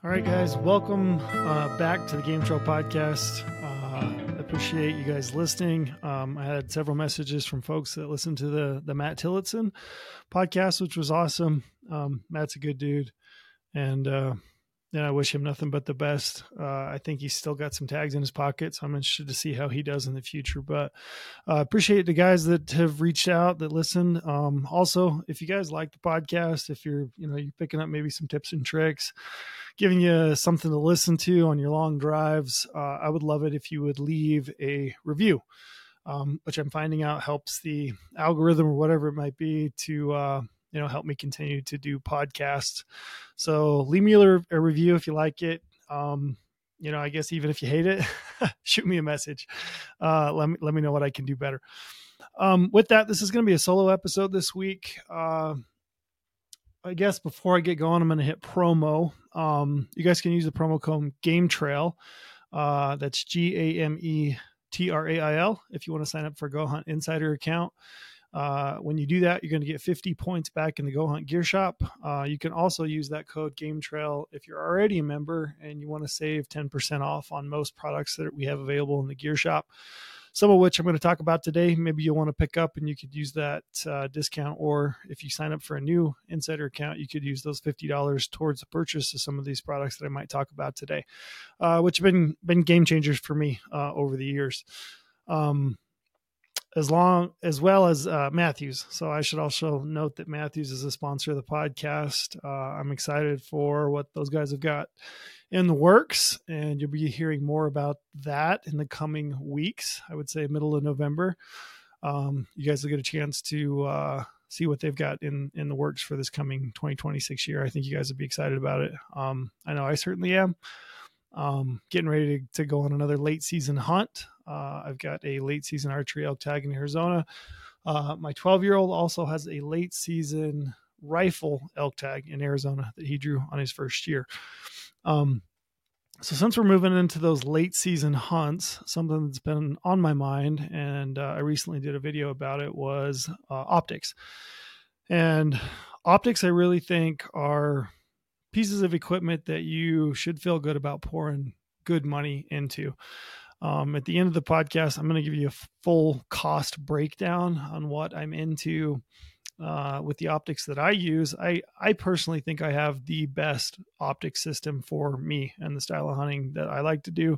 All right, guys, welcome back to the Game Trail Podcast. Appreciate you guys listening. I had several messages from folks that listened to the Matt Tillotson podcast, which was awesome. Matt's a good dude, and I wish him nothing but the best. I think he's still got some tags in his pocket, so I'm interested to see how he does in the future. But appreciate the guys that have reached out, that listened. Also, if you guys like the podcast, if you're picking up maybe some tips and tricks, giving you something to listen to on your long drives, I would love it if you would leave a review, which I'm finding out helps the algorithm or whatever it might be to help me continue to do podcasts. So leave me a review if you like it. I guess even if you hate it, shoot me a message. Let me know what I can do better. With that, this is going to be a solo episode this week. I guess before I get going, I'm going to hit promo. You guys can use the promo code GameTrail. That's GAMETRAIL if you want to sign up for a Go Hunt Insider account. When you do that, you're going to get 50 points back in the Go Hunt Gear Shop. You can also use that code GameTrail if you're already a member and you want to save 10% off on most products that we have available in the Gear Shop, some of which I'm going to talk about today. Maybe you'll want to pick up and you could use that discount, or if you sign up for a new Insider account, you could use those $50 towards the purchase of some of these products that I might talk about today, which have been game changers for me over the years. As well as Matthews. So I should also note that Matthews is a sponsor of the podcast. I'm excited for what those guys have got in the works, and you'll be hearing more about that in the coming weeks. I would say middle of November. You guys will get a chance to see what they've got in the works for this coming 2026 year. I think you guys will be excited about it. I know I certainly am. Getting ready to go on another late season hunt. I've got a late season archery elk tag in Arizona. My 12-year-old also has a late season rifle elk tag in Arizona that he drew on his first year. So since we're moving into those late season hunts, something that's been on my mind, and I recently did a video about it, was optics. And optics, I really think, are pieces of equipment that you should feel good about pouring good money into. At the end of the podcast, I'm going to give you a full cost breakdown on what I'm into with the optics that I use. I personally think I have the best optic system for me and the style of hunting that I like to do.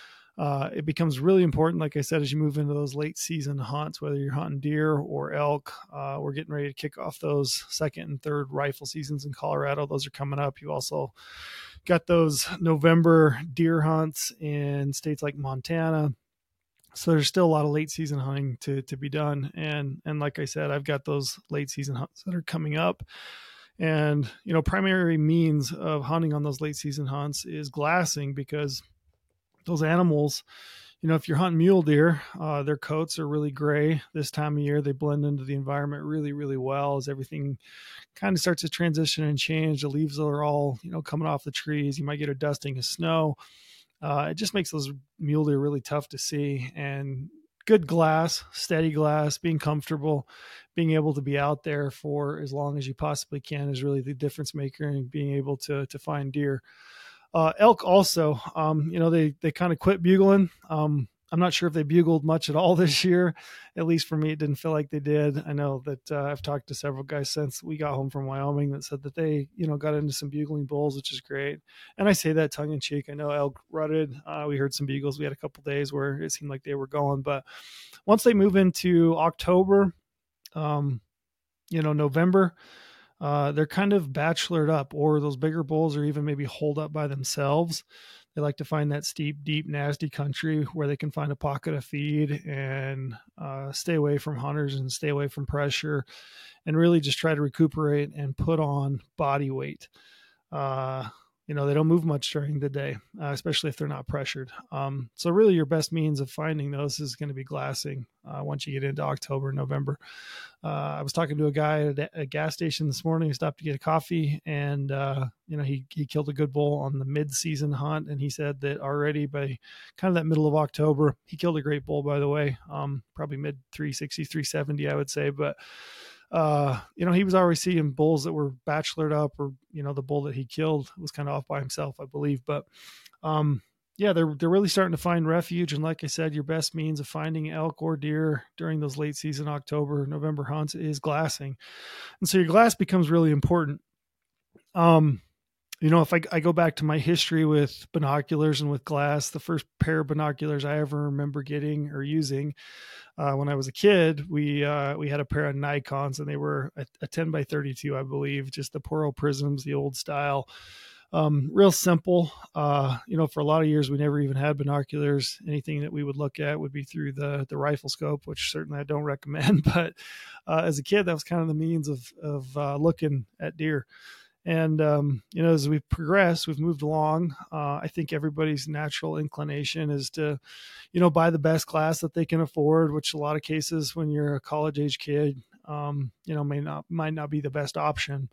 It becomes really important, like I said, as you move into those late season hunts, whether you're hunting deer or elk. We're getting ready to kick off those second and third rifle seasons in Colorado. Those are coming up. You also got those November deer hunts in states like Montana. So there's still a lot of late season hunting to be done. And like I said, I've got those late season hunts that are coming up. And, primary means of hunting on those late season hunts is glassing, because those animals, if you're hunting mule deer, their coats are really gray this time of year. They blend into the environment really, really well as everything kind of starts to transition and change. The leaves are all, coming off the trees. You might get a dusting of snow. It just makes those mule deer really tough to see. And good glass, steady glass, being comfortable, being able to be out there for as long as you possibly can is really the difference maker in being able to find deer. Elk also, they kind of quit bugling. I'm not sure if they bugled much at all this year. At least for me, it didn't feel like they did. I know that I've talked to several guys since we got home from Wyoming that said that they, got into some bugling bulls, which is great. And I say that tongue in cheek. I know elk rutted. We heard some bugles. We had a couple days where it seemed like they were going. But once they move into October, November, they're kind of bachelored up, or those bigger bulls are even maybe holed up by themselves. They like to find that steep, deep, nasty country where they can find a pocket of feed and stay away from hunters and stay away from pressure, and really just try to recuperate and put on body weight. They don't move much during the day, especially if they're not pressured. So really your best means of finding those is going to be glassing once you get into October, November. I was talking to a guy at a gas station this morning. He stopped to get a coffee, and he killed a good bull on the mid-season hunt, and he said that already by kind of that middle of October, he killed a great bull, by the way, probably mid 360, 370, I would say. But he was already seeing bulls that were bachelored up, or, the bull that he killed was kind of off by himself, I believe. But, yeah, they're really starting to find refuge. And like I said, your best means of finding elk or deer during those late season October, November hunts is glassing. And so your glass becomes really important. If I go back to my history with binoculars and with glass, the first pair of binoculars I ever remember getting or using when I was a kid, we had a pair of Nikons, and they were a 10 by 32, I believe, just the Poro prisms, the old style. Real simple. For a lot of years, we never even had binoculars. Anything that we would look at would be through the rifle scope, which certainly I don't recommend. But as a kid, that was kind of the means of looking at deer. And, as we've progressed, we've moved along. I think everybody's natural inclination is to, buy the best glass that they can afford, which a lot of cases when you're a college age kid, might not be the best option.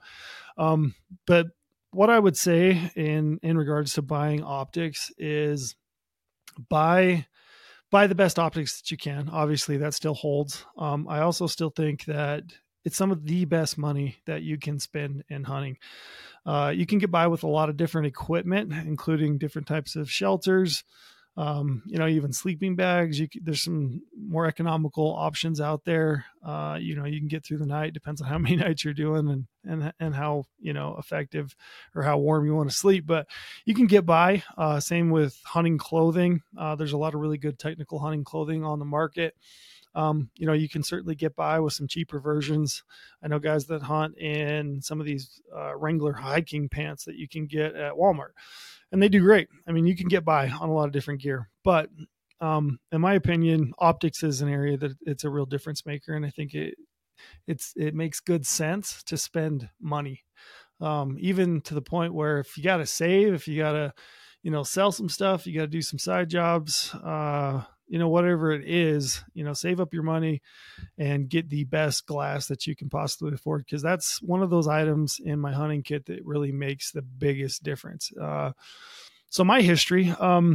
But what I would say in regards to buying optics is buy the best optics that you can. Obviously that still holds. I also still think that it's some of the best money that you can spend in hunting. You can get by with a lot of different equipment, including different types of shelters, even sleeping bags. There's some more economical options out there. You can get through the night. Depends on how many nights you're doing and how, effective or how warm you want to sleep, but you can get by. Same with hunting clothing. There's a lot of really good technical hunting clothing on the market. You can certainly get by with some cheaper versions. I know guys that hunt in some of these Wrangler hiking pants that you can get at Walmart, and they do great. I mean, you can get by on a lot of different gear, but in my opinion, optics is an area that it's a real difference maker. And I think it makes good sense to spend money, even to the point where if you got to save, if you got to, sell some stuff, you got to do some side jobs, whatever it is, save up your money and get the best glass that you can possibly afford. Cause that's one of those items in my hunting kit that really makes the biggest difference. So my history,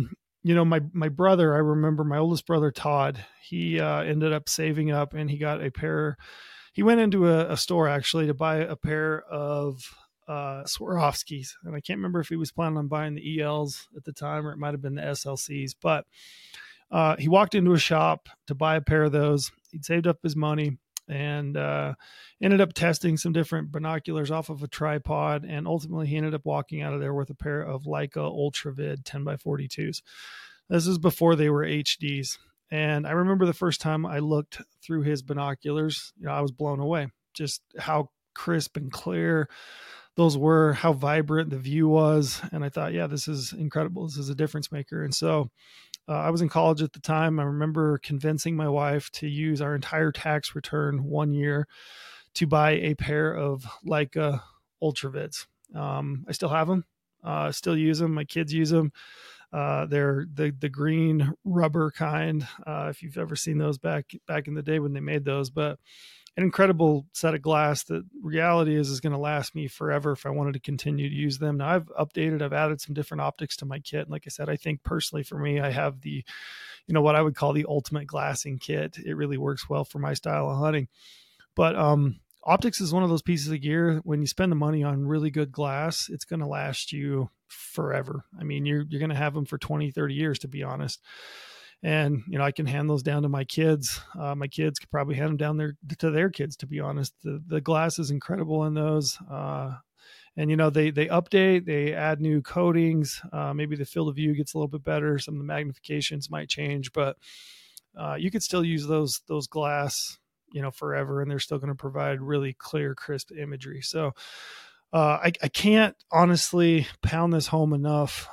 my brother, I remember my oldest brother, Todd, he ended up saving up and he got he went into a store actually to buy a pair of Swarovskis. And I can't remember if he was planning on buying the ELs at the time, or it might've been the SLCs, but he walked into a shop to buy a pair of those. He'd saved up his money and ended up testing some different binoculars off of a tripod. And ultimately he ended up walking out of there with a pair of Leica Ultravid 10 by 42s. This is before they were HDs. And I remember the first time I looked through his binoculars, I was blown away, just how crisp and clear those were, how vibrant the view was. And I thought, yeah, this is incredible. This is a difference maker. And so I was in college at the time. I remember convincing my wife to use our entire tax return one year to buy a pair of Leica Ultravids. I still have them, still use them. My kids use them. They're the green rubber kind. If you've ever seen those back in the day when they made those, but an incredible set of glass that reality is going to last me forever if I wanted to continue to use them. Now I've added some different optics to my kit. And like I said, I think personally for me, I have the, what I would call the ultimate glassing kit. It really works well for my style of hunting. But optics is one of those pieces of gear. When you spend the money on really good glass, it's going to last you forever. I mean, you're going to have them for 20, 30 years, to be honest. And, I can hand those down to my kids. My kids could probably hand them down to their kids, to be honest. The glass is incredible in those. And, they update, they add new coatings. Maybe the field of view gets a little bit better. Some of the magnifications might change, but you could still use those glass, forever. And they're still going to provide really clear, crisp imagery. So I can't honestly pound this home enough.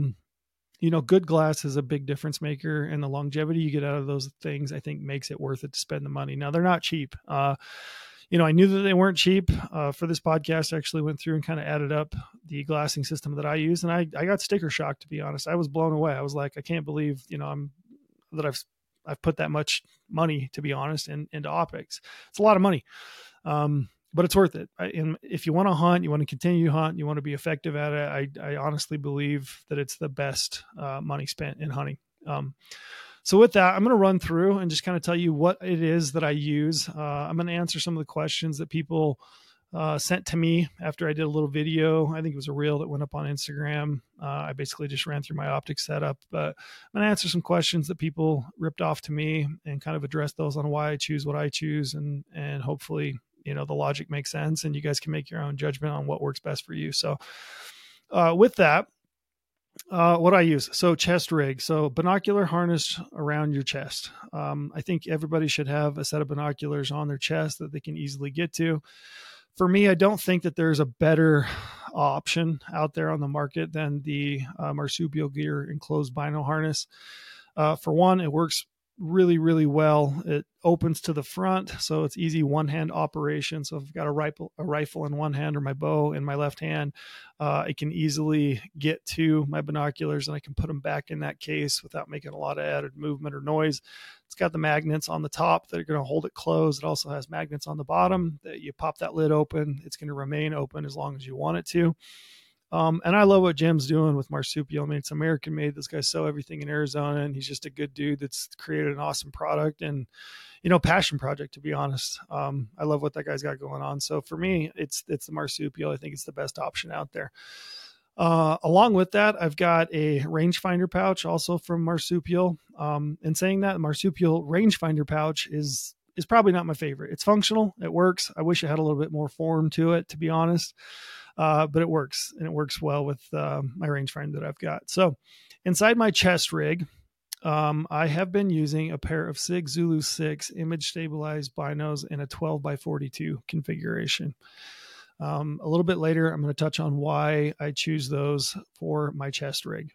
Good glass is a big difference maker, and the longevity you get out of those things, I think, makes it worth it to spend the money. Now, they're not cheap. I knew that they weren't cheap. For this podcast, I actually went through and kind of added up the glassing system that I use, and I got sticker shock, to be honest. I was blown away. I was like, I can't believe, I've put that much money, to be honest, into optics. It's a lot of money. But it's worth it. And if you want to hunt, you want to continue to hunt, you want to be effective at it, I honestly believe that it's the best money spent in hunting. So with that, I'm going to run through and just kind of tell you what it is that I use. I'm going to answer some of the questions that people sent to me after I did a little video. I think it was a reel that went up on Instagram. I basically just ran through my optics setup, but I'm going to answer some questions that people ripped off to me and kind of address those on why I choose what I choose, and hopefully, the logic makes sense and you guys can make your own judgment on what works best for you. So with that, what I use. So chest rig. So binocular harness around your chest. I think everybody should have a set of binoculars on their chest that they can easily get to. For me, I don't think that there's a better option out there on the market than the Marsupial Gear enclosed bino harness. For one, it works really, really well. It opens to the front, so it's easy one-hand operation. So if I've got a rifle in one hand or my bow in my left hand, I can easily get to my binoculars and I can put them back in that case without making a lot of added movement or noise. It's got the magnets on the top that are going to hold it closed. It also has magnets on the bottom that you pop that lid open. It's going to remain open as long as you want it to. And I love what Jim's doing with Marsupial. I mean, it's American made. This guy's sell everything in Arizona, and he's just a good dude that's created an awesome product and, passion project, to be honest. I love what that guy's got going on. So for me, it's the Marsupial. I think it's the best option out there. Along with that, I've got a rangefinder pouch also from Marsupial. And saying that, the Marsupial rangefinder pouch is probably not my favorite. It's functional. It works. I wish it had a little bit more form to it, to be honest. But it works, and it works well with my rangefinder that I've got. So inside my chest rig, I have been using a pair of SIG Zulu 6 image stabilized binos in a 12x42 configuration. A little bit later, I'm going to touch on why I choose those for my chest rig.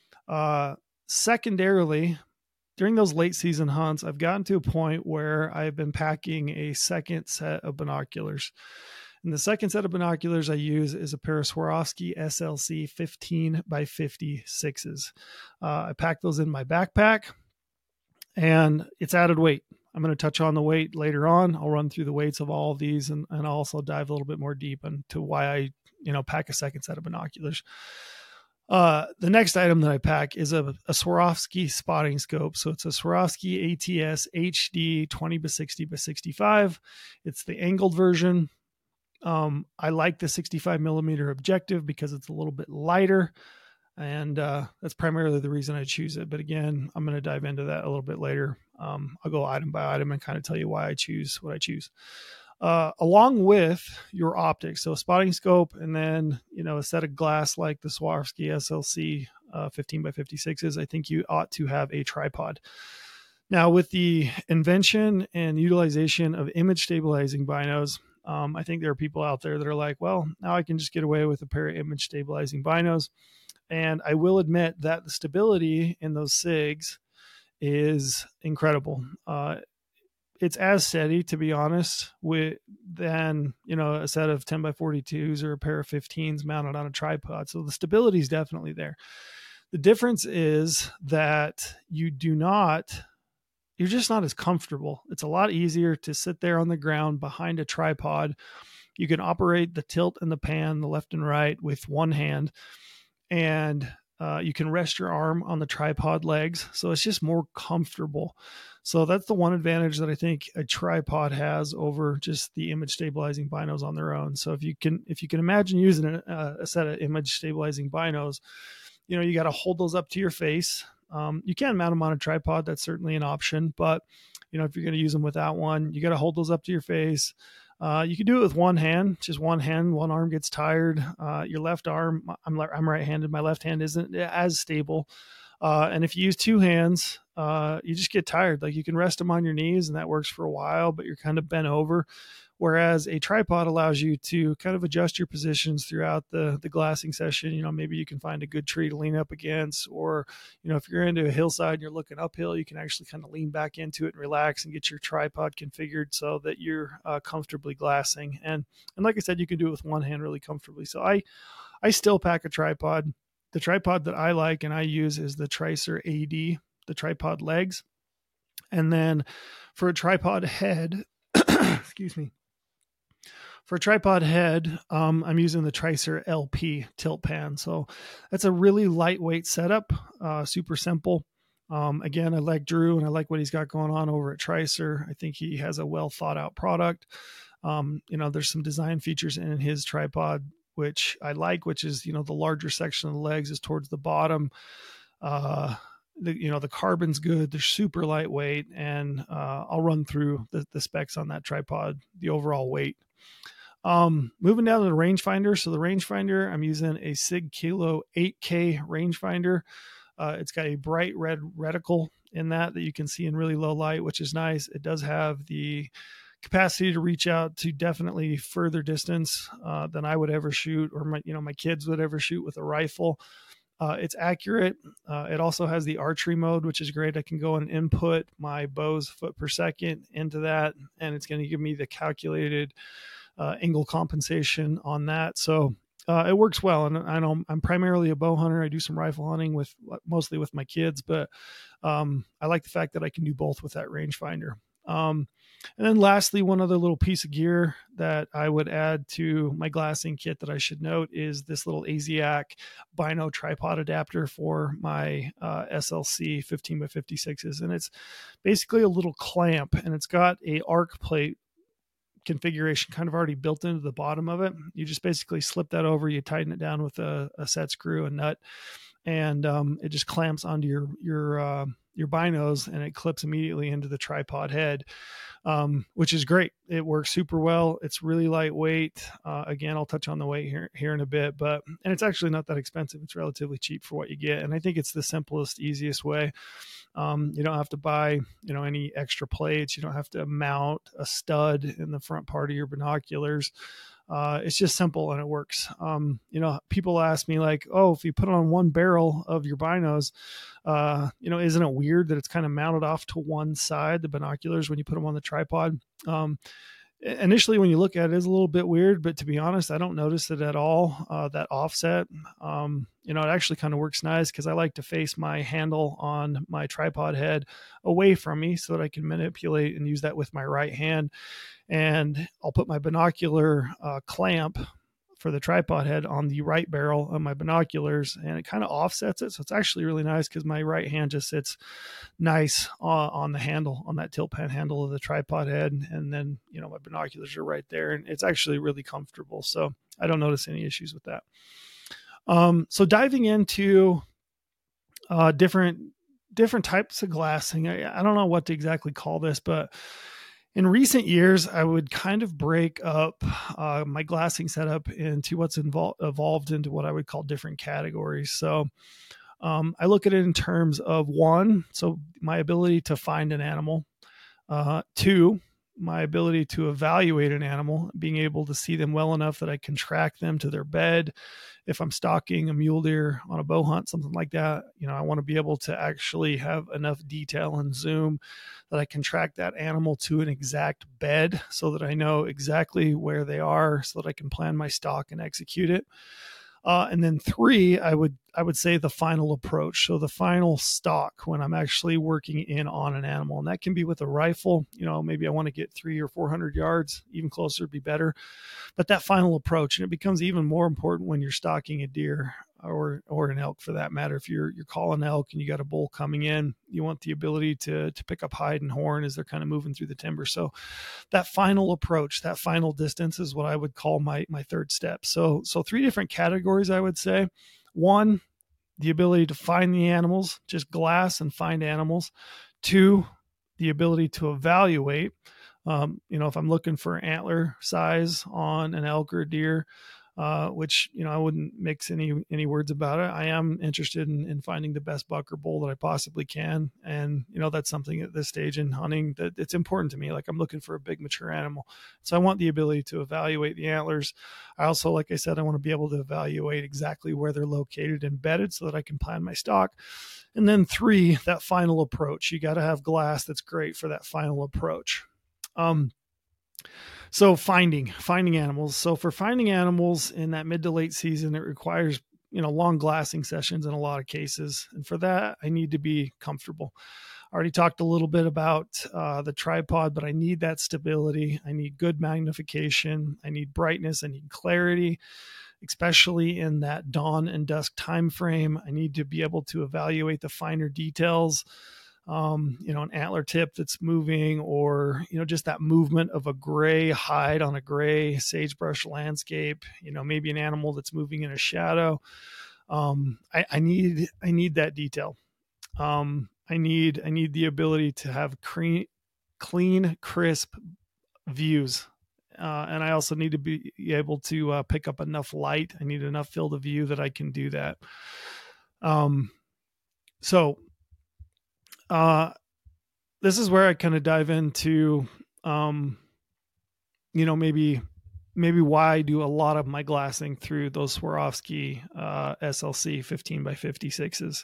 Secondarily, during those late season hunts, I've gotten to a point where I've been packing a second set of binoculars. And the second set of binoculars I use is a pair of Swarovski SLC 15x56s. I pack those in my backpack, and it's added weight. I'm going to touch on the weight later on. I'll run through the weights of all of these, and I'll also dive a little bit more deep into why I, pack a second set of binoculars. The next item that I pack is a Swarovski spotting scope. So it's a Swarovski ATS HD 20x60x65. It's the angled version. I like the 65 millimeter objective because it's a little bit lighter, and that's primarily the reason I choose it. But again, I'm going to dive into that a little bit later. I'll go item by item and kind of tell you why I choose what I choose. Along with your optics, so a spotting scope, and then a set of glass like the Swarovski SLC 15x56s. I think you ought to have a tripod. Now, with the invention and utilization of image stabilizing binos, I think there are people out there that are like, well, now I can just get away with a pair of image stabilizing binos. And I will admit that the stability in those SIGs is incredible. It's as steady, to be honest, than a set of 10x42s or a pair of 15s mounted on a tripod. So the stability is definitely there. The difference is that you're just not as comfortable. It's a lot easier to sit there on the ground behind a tripod. You can operate the tilt and the pan, the left and right, with one hand, and you can rest your arm on the tripod legs. So it's just more comfortable. So that's the one advantage that I think a tripod has over just the image stabilizing binos on their own. So if you can imagine using a set of image stabilizing binos, you got to hold those up to your face. You can mount them on a tripod. That's certainly an option. But, if you're going to use them without one, you got to hold those up to your face. You can do it with one hand, just one hand. One arm gets tired. Your left arm, I'm right-handed. My left hand isn't as stable. And if you use two hands, you just get tired. Like, you can rest them on your knees, and that works for a while, but you're kind of bent over. Whereas a tripod allows you to kind of adjust your positions throughout the glassing session. Maybe you can find a good tree to lean up against, or, if you're into a hillside and you're looking uphill, you can actually kind of lean back into it and relax and get your tripod configured so that you're comfortably glassing. And like I said, you can do it with one hand really comfortably. So I still pack a tripod. The tripod that I like and I use is the Tracer AD, the tripod legs. And then for a tripod head, excuse me. For a tripod head, I'm using the Tracer LP tilt pan. So that's a really lightweight setup, super simple. Again, I like Drew and I like what he's got going on over at Tricer. I think he has a well thought out product. There's some design features in his tripod, which I like, which is, the larger section of the legs is towards the bottom. The carbon's good. They're super lightweight, and I'll run through the specs on that tripod, the overall weight. Moving down to the rangefinder. So the rangefinder, I'm using a Sig Kilo 8K rangefinder. It's got a bright red reticle in that you can see in really low light, which is nice. It does have the capacity to reach out to definitely further distance than I would ever shoot, or my kids would ever shoot with a rifle. It's accurate. It also has the archery mode, which is great. I can go and input my bow's foot per second into that, and it's going to give me the calculated angle compensation on that. So it works well. And I know I'm primarily a bow hunter. I do some rifle hunting mostly with my kids, but I like the fact that I can do both with that rangefinder. And then lastly, one other little piece of gear that I would add to my glassing kit that I should note is this little AZIAC Bino tripod adapter for my SLC 15x56s. And it's basically a little clamp, and it's got a arc plate configuration kind of already built into the bottom of it. You just basically slip that over, you tighten it down with a set screw and nut, and it just clamps onto your binos, and it clips immediately into the tripod head, which is great. It works super well. It's really lightweight. Again, I'll touch on the weight here in a bit, and it's actually not that expensive. It's relatively cheap for what you get. And I think it's the simplest, easiest way. You don't have to buy, any extra plates. You don't have to mount a stud in the front part of your binoculars. It's just simple and it works. People ask me like, oh, if you put it on one barrel of your binos, isn't it weird that it's kind of mounted off to one side, the binoculars, when you put them on the tripod? Initially, when you look at it, it's a little bit weird, but to be honest, I don't notice it at all, that offset. It actually kind of works nice because I like to face my handle on my tripod head away from me so that I can manipulate and use that with my right hand. And I'll put my binocular clamp for the tripod head on the right barrel of my binoculars, and it kind of offsets it. So it's actually really nice because my right hand just sits nice on the handle, on that tilt pen handle of the tripod head. And then, my binoculars are right there, and it's actually really comfortable. So I don't notice any issues with that. So diving into different types of glassing, I don't know what to exactly call this, but in recent years, I would kind of break up my glassing setup into what's evolved into what I would call different categories. So I look at it in terms of one, so my ability to find an animal. Two, my ability to evaluate an animal, being able to see them well enough that I can track them to their bed. If I'm stalking a mule deer on a bow hunt, something like that, I want to be able to actually have enough detail and zoom that I can track that animal to an exact bed so that I know exactly where they are, so that I can plan my stalk and execute it. And then three, I would say the final approach. So the final stalk when I'm actually working in on an animal, and that can be with a rifle. Maybe I want to get 300 or 400 yards, even closer would be better. But that final approach, and it becomes even more important when you're stalking a deer or an elk for that matter. If you're calling elk and you got a bull coming in, you want the ability to pick up hide and horn as they're kind of moving through the timber. So that final approach, that final distance is what I would call my third step. So three different categories, I would say. One, the ability to find the animals, just glass and find animals. Two, the ability to evaluate. If I'm looking for antler size on an elk or a deer, which, I wouldn't mix any words about it. I am interested in finding the best buck or bull that I possibly can. And, that's something at this stage in hunting that it's important to me. Like, I'm looking for a big mature animal. So I want the ability to evaluate the antlers. I also, like I said, I want to be able to evaluate exactly where they're located and bedded so that I can plan my stalk. And then three, that final approach. You got to have glass that's great for that final approach. So finding animals. So for finding animals in that mid to late season, it requires, long glassing sessions in a lot of cases. And for that, I need to be comfortable. I already talked a little bit about the tripod, but I need that stability. I need good magnification. I need brightness. I need clarity. especially in that dawn and dusk time frame. I need to be able to evaluate the finer details. An antler tip that's moving, or, just that movement of a gray hide on a gray sagebrush landscape, maybe an animal that's moving in a shadow. I need that detail. I need the ability to have clean, crisp views. And I also need to be able to pick up enough light. I need enough field of view that I can do that. So this is where I kind of dive into, maybe why I do a lot of my glassing through those Swarovski SLC 15 by 56s.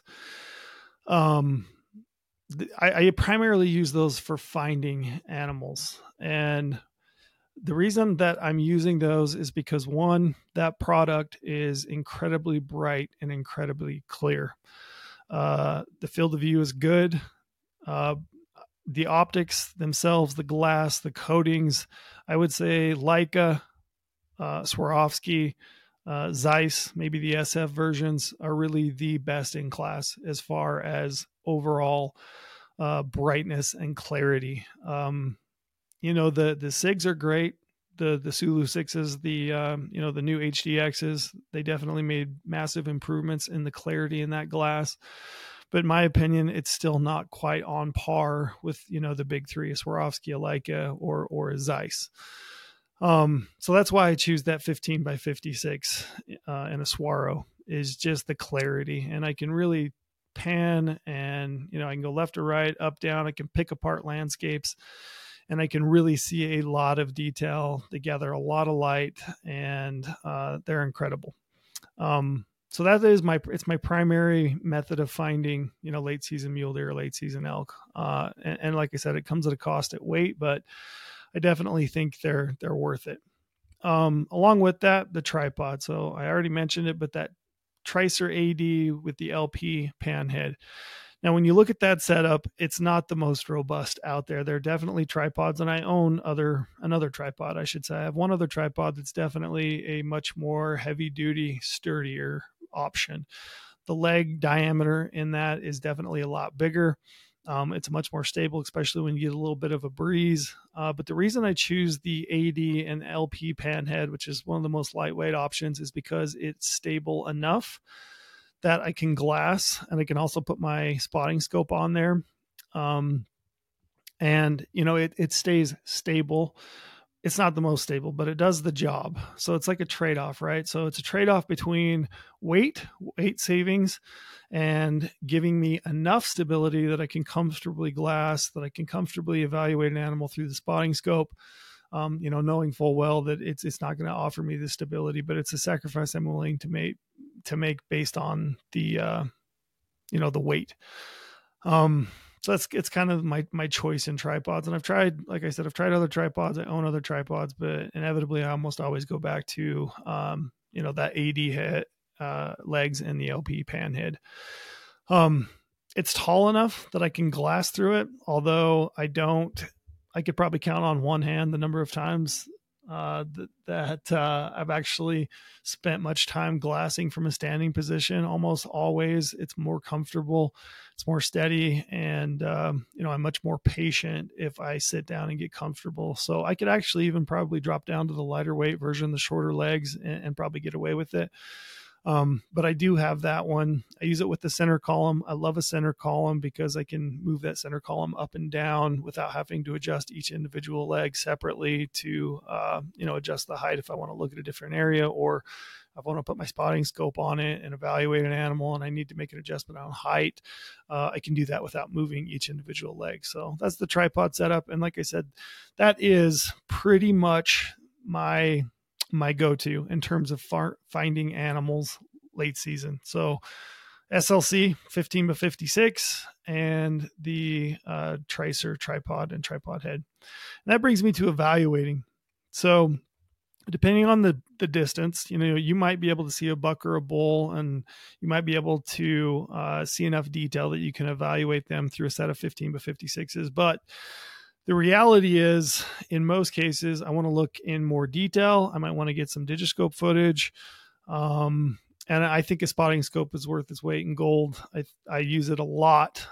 I primarily use those for finding animals. And the reason that I'm using those is because, one, that product is incredibly bright and incredibly clear. The field of view is good. The optics themselves, the glass, the coatings, I would say Leica, Swarovski, Zeiss, maybe the SF versions are really the best in class as far as overall brightness and clarity. The SIGs are great. The Sulu 6s, the new HDXs, they definitely made massive improvements in the clarity in that glass. But in my opinion, it's still not quite on par with, the big three, a Swarovski, a Leica, or a Zeiss. So that's why I choose that 15 by 56 in a Swaro, is just the clarity. And I can really pan and, I can go left or right, up, down. I can pick apart landscapes, and I can really see a lot of detail. They gather a lot of light, and they're incredible. So that is my primary method of finding, late season mule deer, late season elk. And like I said, it comes at a cost at weight, but I definitely think they're worth it. Along with that, the tripod. So I already mentioned it, but that Tracer AD with the LP pan head. Now, when you look at that setup, it's not the most robust out there. There are definitely tripods, and I own another tripod, I should say. I have one other tripod that's definitely a much more heavy-duty, sturdier option. The leg diameter in that is definitely a lot bigger. It's much more stable, especially when you get a little bit of a breeze. But the reason I choose the AD and LP pan head, which is one of the most lightweight options, is because it's stable enough that I can glass, and I can also put my spotting scope on there. It stays stable. It's not the most stable, but it does the job. So it's like a trade-off, right? So it's a trade-off between weight savings, and giving me enough stability that I can comfortably glass, that I can comfortably evaluate an animal through the spotting scope, knowing full well that it's not going to offer me the stability, but it's a sacrifice I'm willing to make based on the the weight. So it's kind of my choice in tripods. And I've tried other tripods. I own other tripods, but inevitably I almost always go back to that AD head, legs, and the LP pan head. It's tall enough that I can glass through it, although I could probably count on one hand the number of times that I've actually spent much time glassing from a standing position. Almost always it's more comfortable, it's more steady, and I'm much more patient if I sit down and get comfortable. So I could actually even probably drop down to the lighter weight version, the shorter legs, and probably get away with it. But I do have that one. I use it with the center column. I love a center column because I can move that center column up and down without having to adjust each individual leg separately to, adjust the height if I want to look at a different area, or if I want to put my spotting scope on it and evaluate an animal and I need to make an adjustment on height. I can do that without moving each individual leg. So that's the tripod setup. And like I said, that is pretty much my go-to in terms of finding animals late season. So SLC 15 by 56 and the Tracer tripod and tripod head. And that brings me to evaluating. So depending on the distance, you might be able to see a buck or a bull, and you might be able to see enough detail that you can evaluate them through a set of 15 by 56s. But the reality is, in most cases, I want to look in more detail. I might want to get some digiscope footage. And I think a spotting scope is worth its weight in gold. I use it a lot.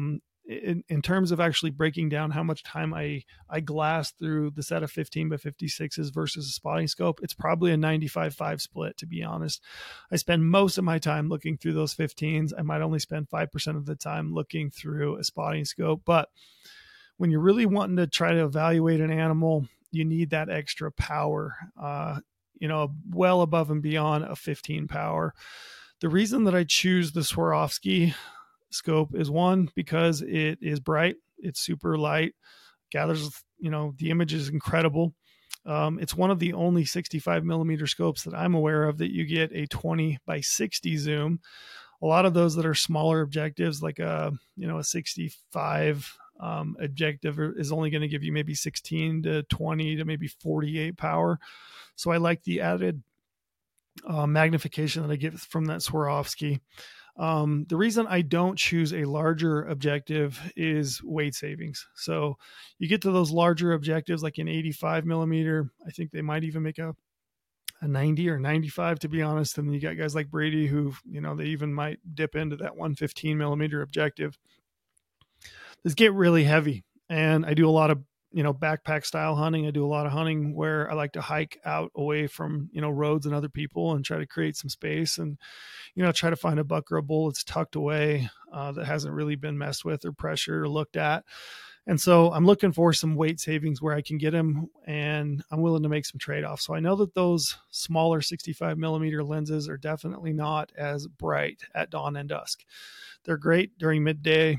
In terms of actually breaking down how much time I glass through the set of 15 by 56s versus a spotting scope, it's probably a 95-5 split, to be honest. I spend most of my time looking through those 15s. I might only spend 5% of the time looking through a spotting scope. But when you're really wanting to try to evaluate an animal, you need that extra power, well above and beyond a 15 power. The reason that I choose the Swarovski scope is, one, because it is bright, it's super light, gathers, the image is incredible. It's one of the only 65 millimeter scopes that I'm aware of that you get a 20 by 60 zoom. A lot of those that are smaller objectives, like a 65 objective, is only going to give you maybe 16 to 20 to maybe 48 power. So I like the added magnification that I get from that Swarovski. The reason I don't choose a larger objective is weight savings. So you get to those larger objectives, like an 85 millimeter. I think they might even make a 90 or 95, to be honest. And then you got guys like Brady who, they even might dip into that 115 millimeter objective. These get really heavy. And I do a lot of, backpack style hunting. I do a lot of hunting where I like to hike out away from, roads and other people and try to create some space and, try to find a buck or a bull that's tucked away that hasn't really been messed with or pressured or looked at. And so I'm looking for some weight savings where I can get him, and I'm willing to make some trade-offs. So I know that those smaller 65 millimeter lenses are definitely not as bright at dawn and dusk. They're great during midday.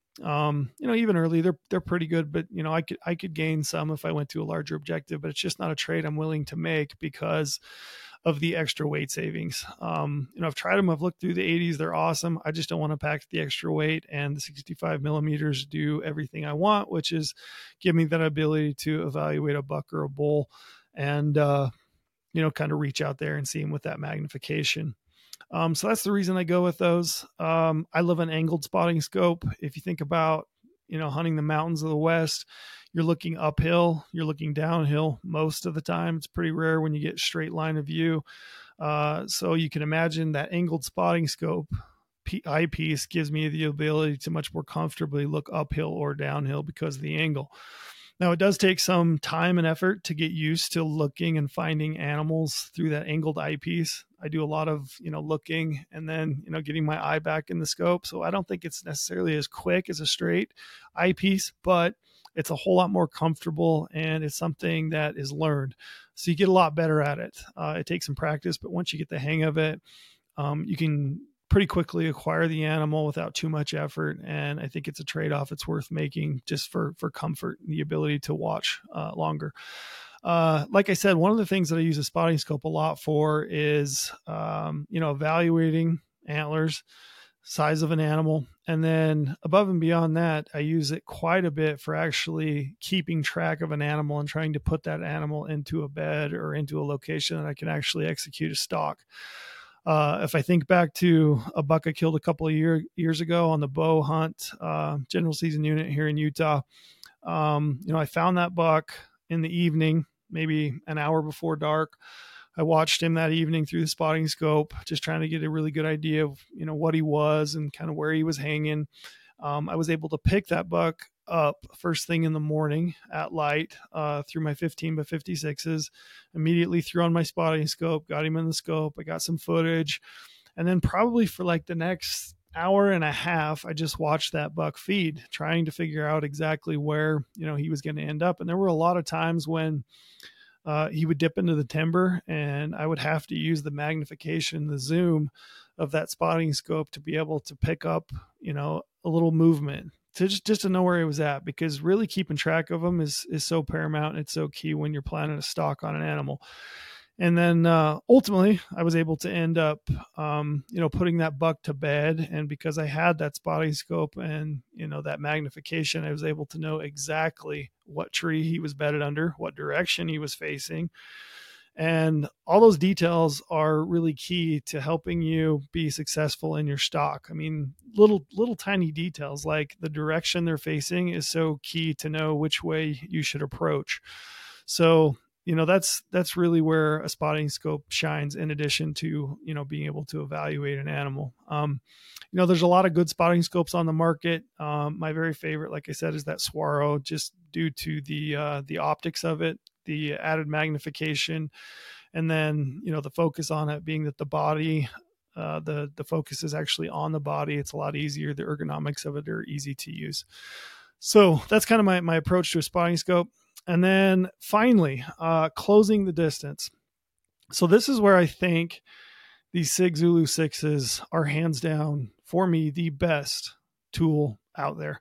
Even early, they're pretty good, but I could gain some if I went to a larger objective, but it's just not a trade I'm willing to make because of the extra weight savings. I've tried them. I've looked through the 80s. They're awesome. I just don't want to pack the extra weight, and the 65 millimeters do everything I want, which is give me that ability to evaluate a buck or a bull and, kind of reach out there and see them with that magnification. So that's the reason I go with those. I love an angled spotting scope. If you think about, hunting the mountains of the West, you're looking uphill, you're looking downhill most of the time. It's pretty rare when you get straight line of view. So you can imagine that angled spotting scope eyepiece gives me the ability to much more comfortably look uphill or downhill because of the angle. Now, it does take some time and effort to get used to looking and finding animals through that angled eyepiece. I do a lot of, looking and then, getting my eye back in the scope. So I don't think it's necessarily as quick as a straight eyepiece, but it's a whole lot more comfortable, and it's something that is learned. So you get a lot better at it. It takes some practice, but once you get the hang of it, you can pretty quickly acquire the animal without too much effort. And I think it's a trade-off it's worth making just for comfort and the ability to watch longer. Like I said, one of the things that I use a spotting scope a lot for is, evaluating antlers, size of an animal. And then above and beyond that, I use it quite a bit for actually keeping track of an animal and trying to put that animal into a bed or into a location that I can actually execute a stalk. If I think back to a buck I killed a couple of years ago on the bow hunt, general season unit here in Utah, I found that buck in the evening, maybe an hour before dark. I watched him that evening through the spotting scope, just trying to get a really good idea of, what he was and kind of where he was hanging. I was able to pick that buck up first thing in the morning at light through my 15 by 56s, immediately threw on my spotting scope, got him in the scope. I got some footage. And then probably for like the next hour and a half, I just watched that buck feed, trying to figure out exactly where, he was going to end up. And there were a lot of times when he would dip into the timber, and I would have to use the magnification, the zoom of that spotting scope to be able to pick up, a little movement to just to know where he was at, because really keeping track of him is so paramount. It's so key when you're planning a stalk on an animal. And then ultimately I was able to end up, putting that buck to bed. And because I had that spotting scope and, that magnification, I was able to know exactly what tree he was bedded under, what direction he was facing. And all those details are really key to helping you be successful in your stalk. I mean, little tiny details like the direction they're facing is so key to know which way you should approach. So that's really where a spotting scope shines, in addition to, being able to evaluate an animal. There's a lot of good spotting scopes on the market. My very favorite, like I said, is that Swaro, just due to the optics of it, the added magnification, and then, the focus on it being that the body, the focus is actually on the body. It's a lot easier. The ergonomics of it are easy to use. So that's kind of my approach to a spotting scope. And then finally, closing the distance. So this is where I think these Sig Zulu 6s are hands down, for me, the best tool out there.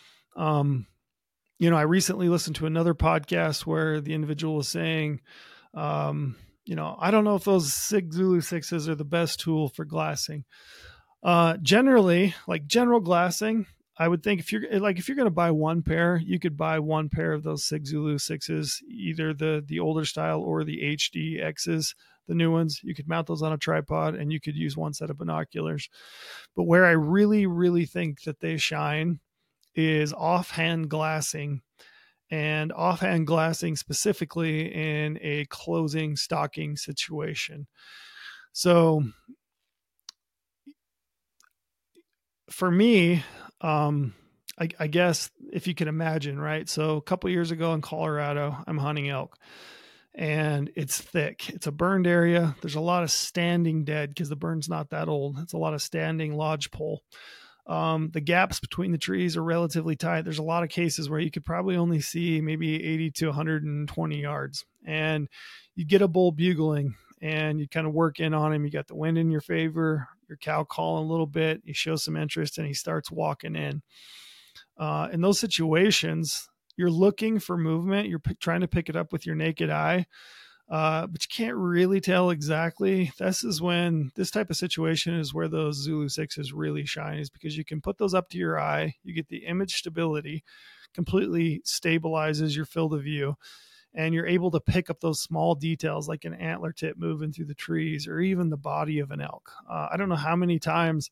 I recently listened to another podcast where the individual was saying, I don't know if those Sig Zulu 6s are the best tool for glassing. Generally, like general glassing, I would think if you're going to buy one pair, you could buy one pair of those Sig Zulu 6s, either the older style or the HD X's, the new ones. You could mount those on a tripod and you could use one set of binoculars. But where I really, really think that they shine is offhand glassing, and offhand glassing specifically in a closing stalking situation. So for me, I guess if you can imagine, right? So a couple years ago in Colorado, I'm hunting elk, and it's thick. It's a burned area. There's a lot of standing dead because the burn's not that old. It's a lot of standing lodgepole. The gaps between the trees are relatively tight. There's a lot of cases where you could probably only see maybe 80 to 120 yards, and you get a bull bugling and you kind of work in on him. You got the wind in your favor, your cow calling a little bit, you show some interest, and he starts walking in. In those situations, you're looking for movement. You're trying to pick it up with your naked eye, but you can't really tell exactly. This type of situation is where those Zulu 6s really shine, is because you can put those up to your eye. You get the image stability, completely stabilizes your field of view, and you're able to pick up those small details like an antler tip moving through the trees or even the body of an elk. I don't know how many times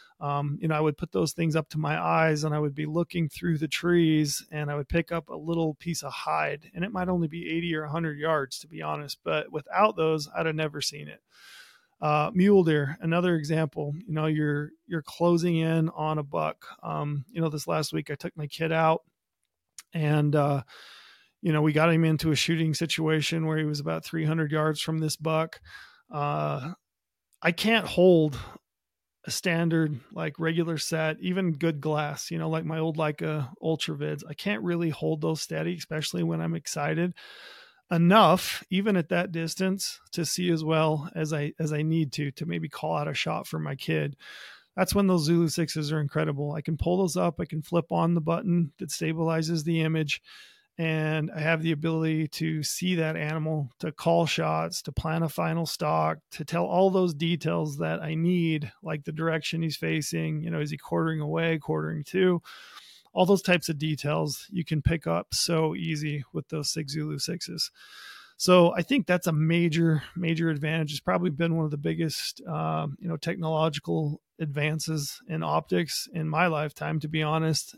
I would put those things up to my eyes and I would be looking through the trees and I would pick up a little piece of hide, and it might only be 80 or 100 yards, to be honest, but without those, I'd have never seen it. Mule deer, another example. You're closing in on a buck. This last week I took my kid out, and we got him into a shooting situation where he was about 300 yards from this buck. I can't hold a standard, like regular set, even good glass, like my old Leica Ultravids. I can't really hold those steady, especially when I'm excited enough, even at that distance, to see as well as I need to maybe call out a shot for my kid. That's when those Zulu 6s are incredible. I can pull those up. I can flip on the button that stabilizes the image, and I have the ability to see that animal, to call shots, to plan a final stalk, to tell all those details that I need, like the direction he's facing, is he quartering away, quartering to, all those types of details you can pick up so easy with those Sig Zulu 6s. So I think that's a major, major advantage. It's probably been one of the biggest, technological advances in optics in my lifetime, to be honest.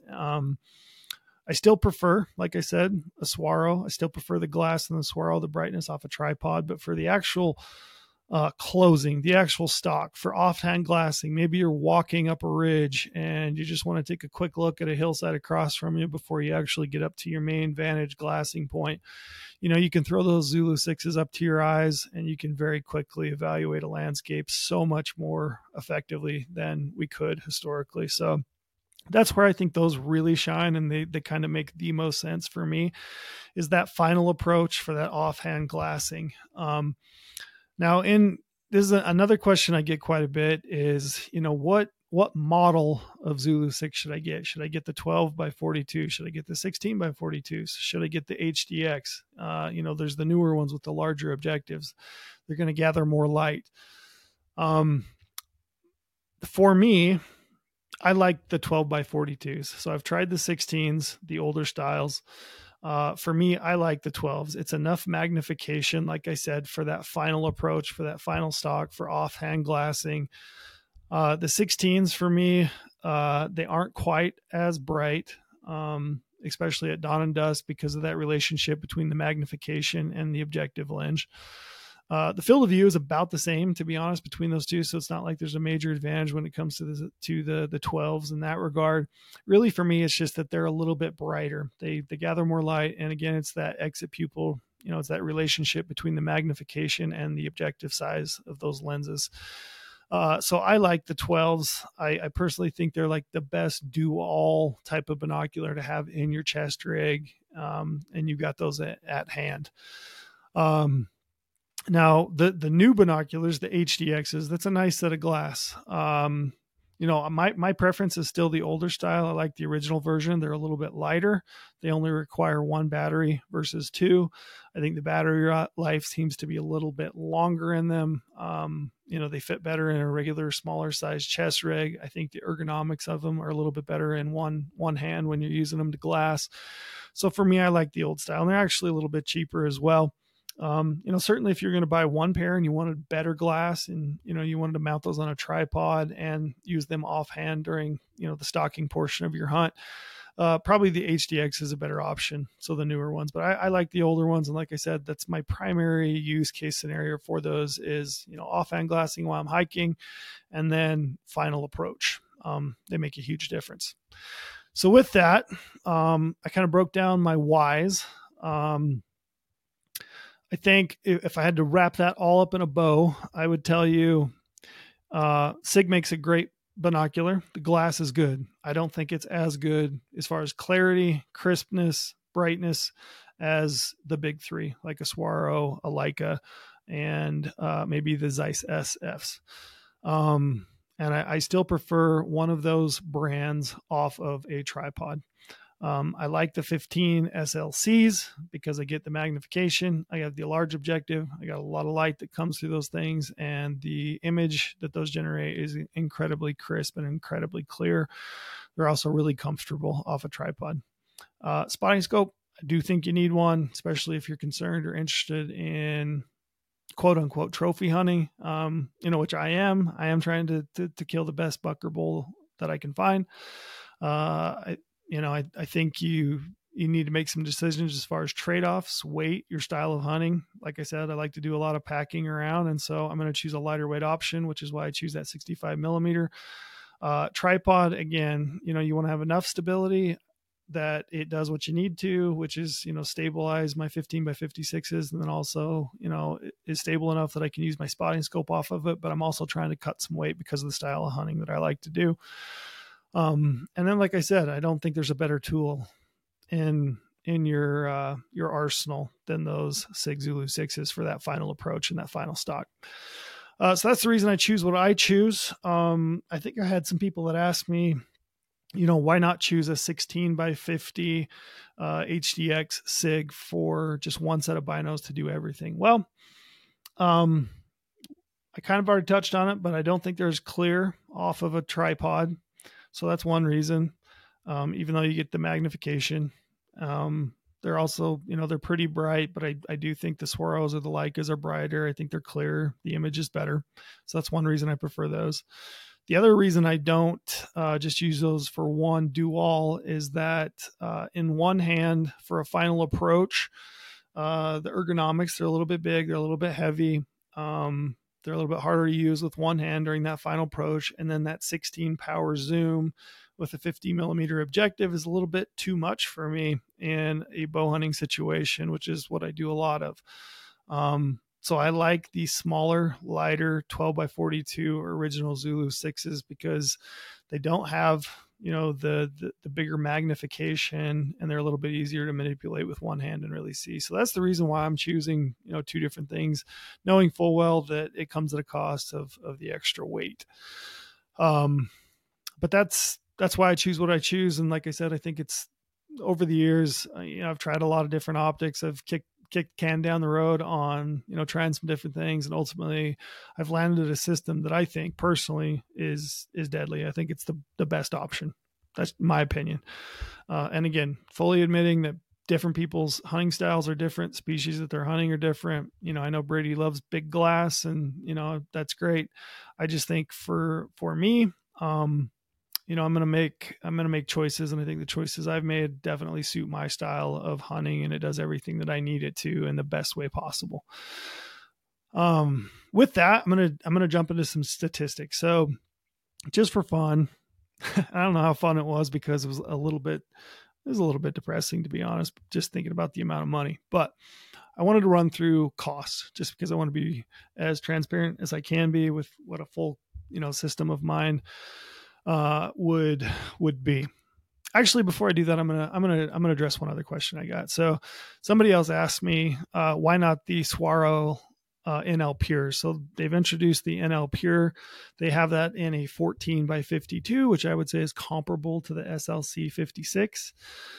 I still prefer, like I said, a Swaro. I still prefer the glass and the Swaro, the brightness off a tripod. But for the actual closing, the actual stock, for offhand glassing, maybe you're walking up a ridge and you just want to take a quick look at a hillside across from you before you actually get up to your main vantage glassing point. You can throw those Zulu 6s up to your eyes and you can very quickly evaluate a landscape so much more effectively than we could historically. So that's where I think those really shine, and they kind of make the most sense for me, is that final approach for that offhand glassing. Now, this is another question I get quite a bit is, what model of Zulu 6 should I get? Should I get the 12 by 42? Should I get the 16 by 42? Should I get the HDX? There's the newer ones with the larger objectives. They're going to gather more light. For me, I like the 12 by 42s. So I've tried the 16s, the older styles. For me, I like the 12s. It's enough magnification, like I said, for that final approach, for that final stalk, for offhand glassing. The 16s for me, they aren't quite as bright. especially at dawn and dusk, because of that relationship between the magnification and the objective lens. The field of view is about the same, to be honest, between those two. So it's not like there's a major advantage when it comes to the 12s in that regard. Really, for me, it's just that they're a little bit brighter. They gather more light, and again, it's that exit pupil. It's that relationship between the magnification and the objective size of those lenses. So I like the 12s. I personally think they're like the best do-all type of binocular to have in your chest rig, and you've got those at hand. Now, the new binoculars, the HDXs, that's a nice set of glass. My preference is still the older style. I like the original version. They're a little bit lighter. They only require one battery versus two. I think the battery life seems to be a little bit longer in them. They fit better in a regular smaller size chest rig. I think the ergonomics of them are a little bit better in one hand when you're using them to glass. So for me, I like the old style, and they're actually a little bit cheaper as well. Certainly if you're going to buy one pair and you wanted better glass and, you wanted to mount those on a tripod and use them offhand during, the stocking portion of your hunt, probably the HDX is a better option. So the newer ones, but I like the older ones. And like I said, that's my primary use case scenario for those is, offhand glassing while I'm hiking, and then final approach. They make a huge difference. So with that, I kind of broke down my whys. I think if I had to wrap that all up in a bow, I would tell you SIG makes a great binocular. The glass is good. I don't think it's as good as far as clarity, crispness, brightness as the big three, like a Swaro, a Leica, and maybe the Zeiss SFs. And I still prefer one of those brands off of a tripod. I like the 15 SLCs because I get the magnification. I have the large objective. I got a lot of light that comes through those things, and the image that those generate is incredibly crisp and incredibly clear. They're also really comfortable off a tripod. Spotting scope, I do think you need one, especially if you're concerned or interested in quote unquote trophy hunting, which I am. I am trying to kill the best buck or bull that I can find. I think you need to make some decisions as far as trade-offs, weight, your style of hunting. Like I said, I like to do a lot of packing around, and so I'm going to choose a lighter weight option, which is why I choose that 65 millimeter. Tripod, again, you want to have enough stability that it does what you need to, which is, stabilize my 15 by 56s, and then also, is stable enough that I can use my spotting scope off of it, but I'm also trying to cut some weight because of the style of hunting that I like to do. And then, like I said, I don't think there's a better tool in your arsenal than those SIG Zulu 6s for that final approach and that final stock. So that's the reason I choose what I choose. I think I had some people that asked me, why not choose a 16 by 50 HDX SIG for just one set of binos to do everything? Well, I kind of already touched on it, but I don't think there's clear off of a tripod. So that's one reason, even though you get the magnification. They're also, they're pretty bright, but I do think the Swaros or the Leicas are brighter. I think they're clearer. The image is better. So that's one reason I prefer those. The other reason I don't just use those for one do-all is that in one hand, for a final approach, the ergonomics, they're a little bit big. They're a little bit heavy. They're a little bit harder to use with one hand during that final approach. And then that 16 power zoom with a 50 millimeter objective is a little bit too much for me in a bow hunting situation, which is what I do a lot of. So I like the smaller, lighter 12 by 42 original Zulu 6s because they don't have, the bigger magnification, and they're a little bit easier to manipulate with one hand and really see. So that's the reason why I'm choosing, two different things, knowing full well that it comes at a cost of the extra weight. But that's why I choose what I choose. And like I said, I think it's over the years, I've tried a lot of different optics. I've kicked can down the road on, trying some different things. And ultimately I've landed a system that I think personally is deadly. I think it's the best option. That's my opinion. And again, fully admitting that different people's hunting styles are different, species that they're hunting are different. I know Brady loves big glass, and, that's great. I just think for me, I'm going to make choices, and I think the choices I've made definitely suit my style of hunting, and it does everything that I need it to in the best way possible. With that, I'm going to jump into some statistics. So just for fun, I don't know how fun it was because it was a little bit depressing, to be honest, just thinking about the amount of money, but I wanted to run through costs just because I want to be as transparent as I can be with what a full, system of mine would be. Actually, before I do that, I'm gonna address one other question I got. So somebody else asked me why not the Swaro NL Pure. So they've introduced the NL Pure. They have that in a 14 by 52, which I would say is comparable to the SLC 56,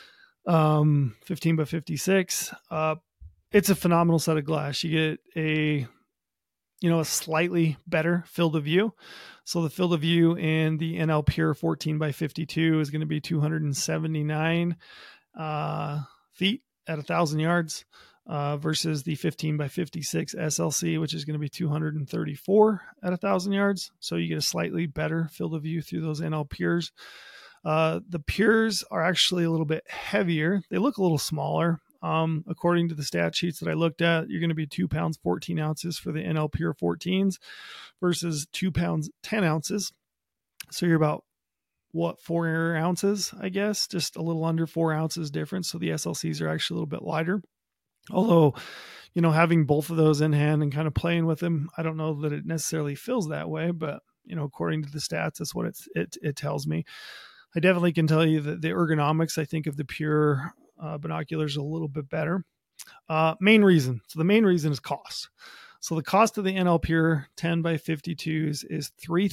15 by 56. It's a phenomenal set of glass. You get a slightly better field of view. So the field of view in the NL Pure 14 by 52 is going to be 279 feet at 1,000 yards versus the 15 by 56 SLC, which is going to be 234 at 1,000 yards. So you get a slightly better field of view through those NL Pures. The Pures are actually a little bit heavier. They look a little smaller. According to the stat sheets that I looked at, you're going to be 2 pounds, 14 ounces for the NL Pure 14s versus 2 pounds, 10 ounces. So you're about 4 ounces, I guess, just a little under 4 ounces difference. So the SLCs are actually a little bit lighter. Although, having both of those in hand and kind of playing with them, I don't know that it necessarily feels that way, but according to the stats, that's what it tells me. I definitely can tell you that the ergonomics, I think, of the Pure binoculars a little bit better. Main reason. So the main reason is cost. So the cost of the NL Pure 10 by 52s is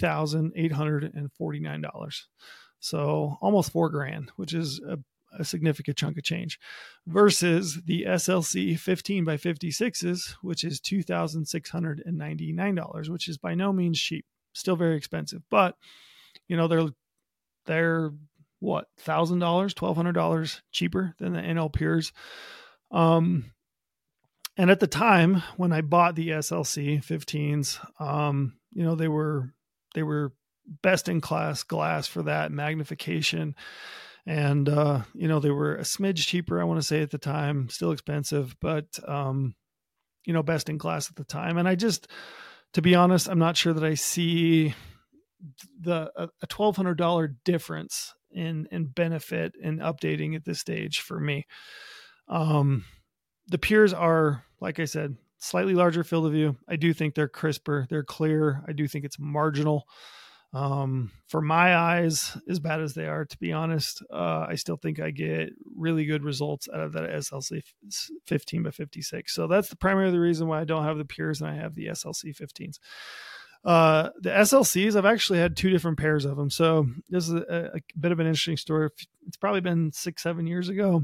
$3,849. So almost $4,000, which is a significant chunk of change, versus the SLC 15 by 56s, which is $2,699, which is by no means cheap. Still very expensive, but they're what, $1,000, $1,200 cheaper than the NL Pures. And at the time when I bought the SLC 15s, they were best in class glass for that magnification. And, they were a smidge cheaper, I want to say at the time, still expensive, but, best in class at the time. And to be honest, I'm not sure that I see a $1,200 difference in benefit in updating at this stage for me. The Pures are, like I said, slightly larger field of view. I do think they're crisper, they're clear. I do think it's marginal. For my eyes, as bad as they are, to be honest, I still think I get really good results out of that SLC 15 by 56. So that's the primary reason why I don't have the Pures and I have the SLC 15s. The SLCs, I've actually had 2 different pairs of them. So this is a bit of an interesting story. It's probably been 6-7 years ago.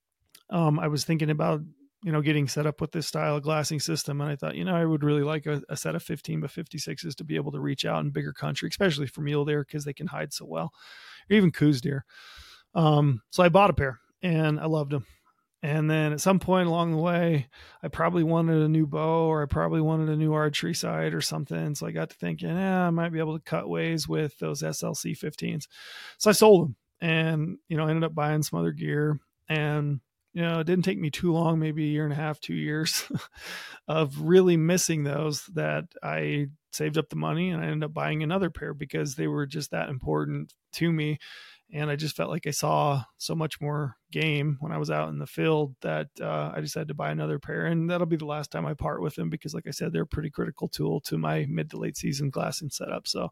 I was thinking about, getting set up with this style of glassing system. And I thought, I would really like a set of 15 by 56s to be able to reach out in bigger country, especially for mule deer, because they can hide so well, or even Coues deer. So I bought a pair and I loved them. And then at some point along the way, I probably wanted a new bow, or I probably wanted a new archery sight or something. So I got to thinking, I might be able to cut ways with those SLC 15s. So I sold them and, I ended up buying some other gear. And, it didn't take me too long, maybe 1.5 years, 2 years of really missing those, that I saved up the money and I ended up buying another pair because they were just that important to me. And I just felt like I saw so much more game when I was out in the field that I decided to buy another pair. And that'll be the last time I part with them because, like I said, they're a pretty critical tool to my mid to late season glassing setup. So,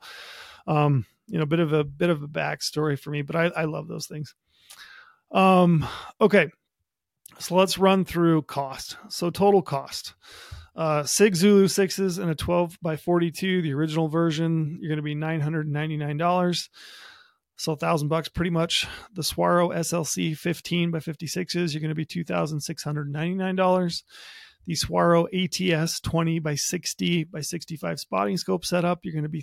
bit of a backstory for me, but I love those things. Okay. So let's run through cost. So total cost. SIG Zulu 6s and a 12 by 42, the original version, you're going to be $999. So $1,000 pretty much. The Swaro SLC 15 by 56s, you're going to be $2,699. The Swaro ATS 20 by 60 by 65 spotting scope setup, you're going to be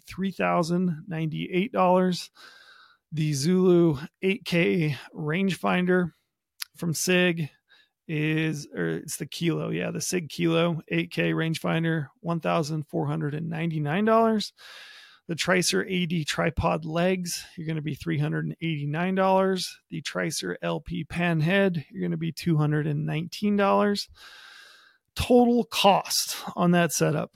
$3,098. The Zulu 8K rangefinder from SIG it's the Kilo. Yeah, the SIG Kilo 8K rangefinder, $1,499. The Tricer AD tripod legs, you're going to be $389. The Tricer LP pan head, you're going to be $219. Total cost on that setup,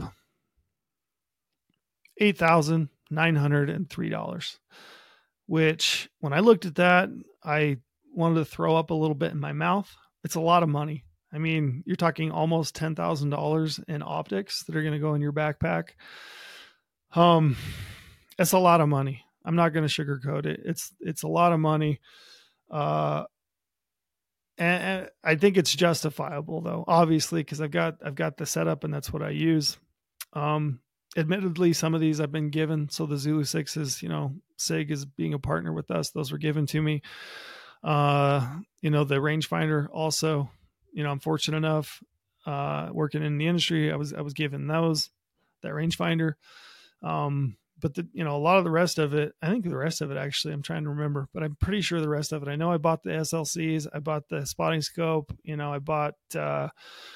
$8,903, which when I looked at that, I wanted to throw up a little bit in my mouth. It's a lot of money. I mean, you're talking almost $10,000 in optics that are going to go in your backpack. It's a lot of money. I'm not going to sugarcoat it. It's a lot of money. And I think it's justifiable though, obviously, because I've got the setup and that's what I use. Admittedly, some of these I've been given. So the Zulu 6s, SIG is being a partner with us. Those were given to me. The rangefinder also, I'm fortunate enough, working in the industry, I was given that rangefinder. But a lot of the rest of it, I think the rest of it actually, I'm trying to remember, but I'm pretty sure the rest of it, I know I bought the SLCs, I bought the spotting scope, I bought the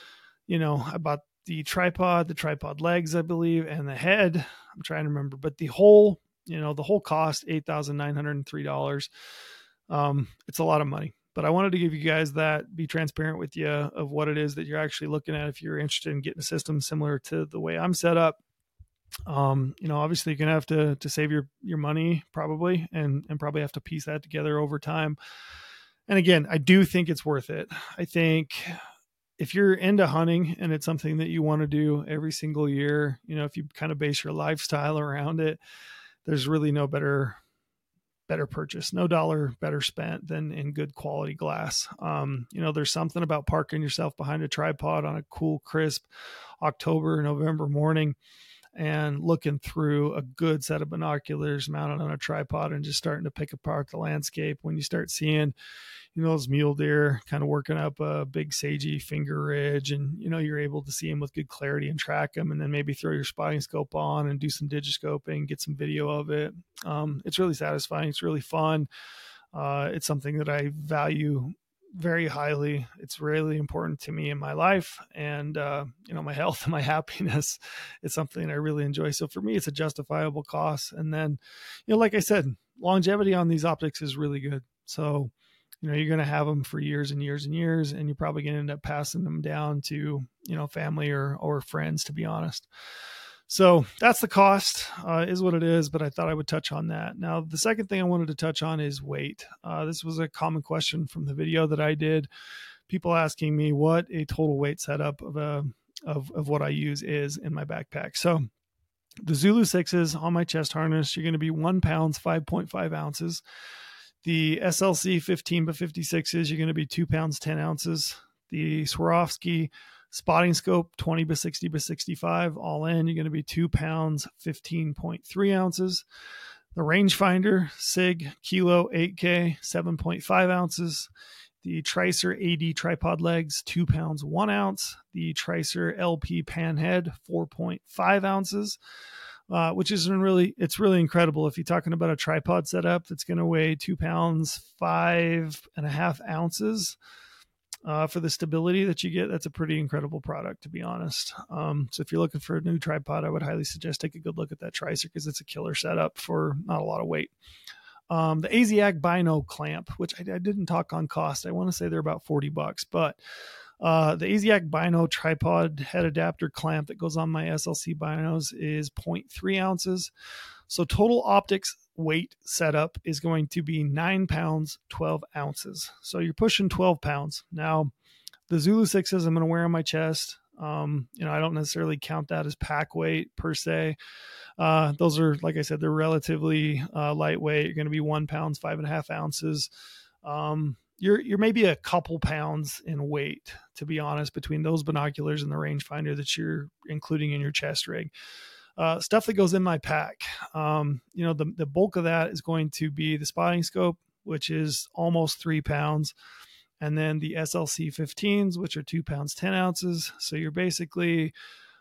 tripod legs, I believe, and the head. I'm trying to remember, but the whole cost, $8,903. It's a lot of money, but I wanted to give you guys that, be transparent with you of what it is that you're actually looking at if you're interested in getting a system similar to the way I'm set up. Obviously you're going to have to save your money probably, and probably have to piece that together over time. And again, I do think it's worth it. I think if you're into hunting and it's something that you want to do every single year, if you kind of base your lifestyle around it, there's really no better purchase, no dollar better spent than in good quality glass. There's something about parking yourself behind a tripod on a cool, crisp October, November morning and looking through a good set of binoculars mounted on a tripod and just starting to pick apart the landscape. When you start seeing, those mule deer kind of working up a big sagey finger ridge, and, you're able to see them with good clarity and track them, and then maybe throw your spotting scope on and do some digiscoping, get some video of it. It's really satisfying. It's really fun. It's something that I value very highly. It's really important to me in my life, and my health and my happiness. It's something I really enjoy. So for me, it's a justifiable cost. And then, like I said, longevity on these optics is really good. So, you're going to have them for years and years and years, and you're probably going to end up passing them down to, family or friends, to be honest. So that's the cost, is what it is, but I thought I would touch on that. Now, the second thing I wanted to touch on is weight. This was a common question from the video that I did. People asking me what a total weight setup of what I use is in my backpack. So the Zulu 6s on my chest harness, you're going to be 1 pound, 5.5 ounces. The SLC 15x56s, you're going to be 2 pounds, 10 ounces. The Swarovski spotting scope 20x60x65, all in, you're going to be 2 pounds, 15.3 ounces. The rangefinder SIG Kilo 8K, 7.5 ounces. The Tricer AD tripod legs, 2 pounds, 1 ounce. The Tricer LP pan head, 4.5 ounces. Which is it's really incredible. If you're talking about a tripod setup that's going to weigh 2 pounds, 5.5 ounces, for the stability that you get, that's a pretty incredible product, to be honest. So if you're looking for a new tripod, I would highly suggest take a good look at that Tricer, because it's a killer setup for not a lot of weight. The ASIAC Bino clamp, which I didn't talk on cost. I want to say they're about $40, but the ASIAC Bino tripod head adapter clamp that goes on my SLC binos is 0.3 ounces. So total optics weight setup is going to be 9 pounds, 12 ounces. So you're pushing 12 pounds. Now, the Zulu 6s I'm going to wear on my chest. I don't necessarily count that as pack weight per se. Those are, like I said, they're relatively lightweight. You're going to be 1 pound, 5.5 ounces. You're maybe a couple pounds in weight, to be honest, between those binoculars and the rangefinder that you're including in your chest rig. Stuff that goes in my pack. The bulk of that is going to be the spotting scope, which is almost 3 pounds. And then the SLC 15s, which are 2 pounds, 10 ounces. So you're basically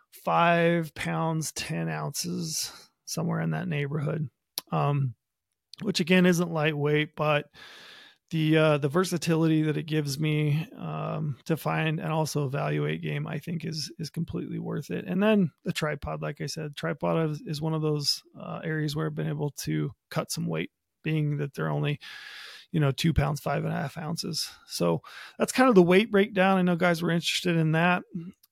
5 pounds, 10 ounces, somewhere in that neighborhood. Which again isn't lightweight, but the versatility that it gives me to find and also evaluate game, I think is completely worth it. And then the tripod, like I said, tripod is one of those areas where I've been able to cut some weight, being that they're only 2 pounds 5.5 ounces. So that's kind of the weight breakdown. I know guys were interested in that.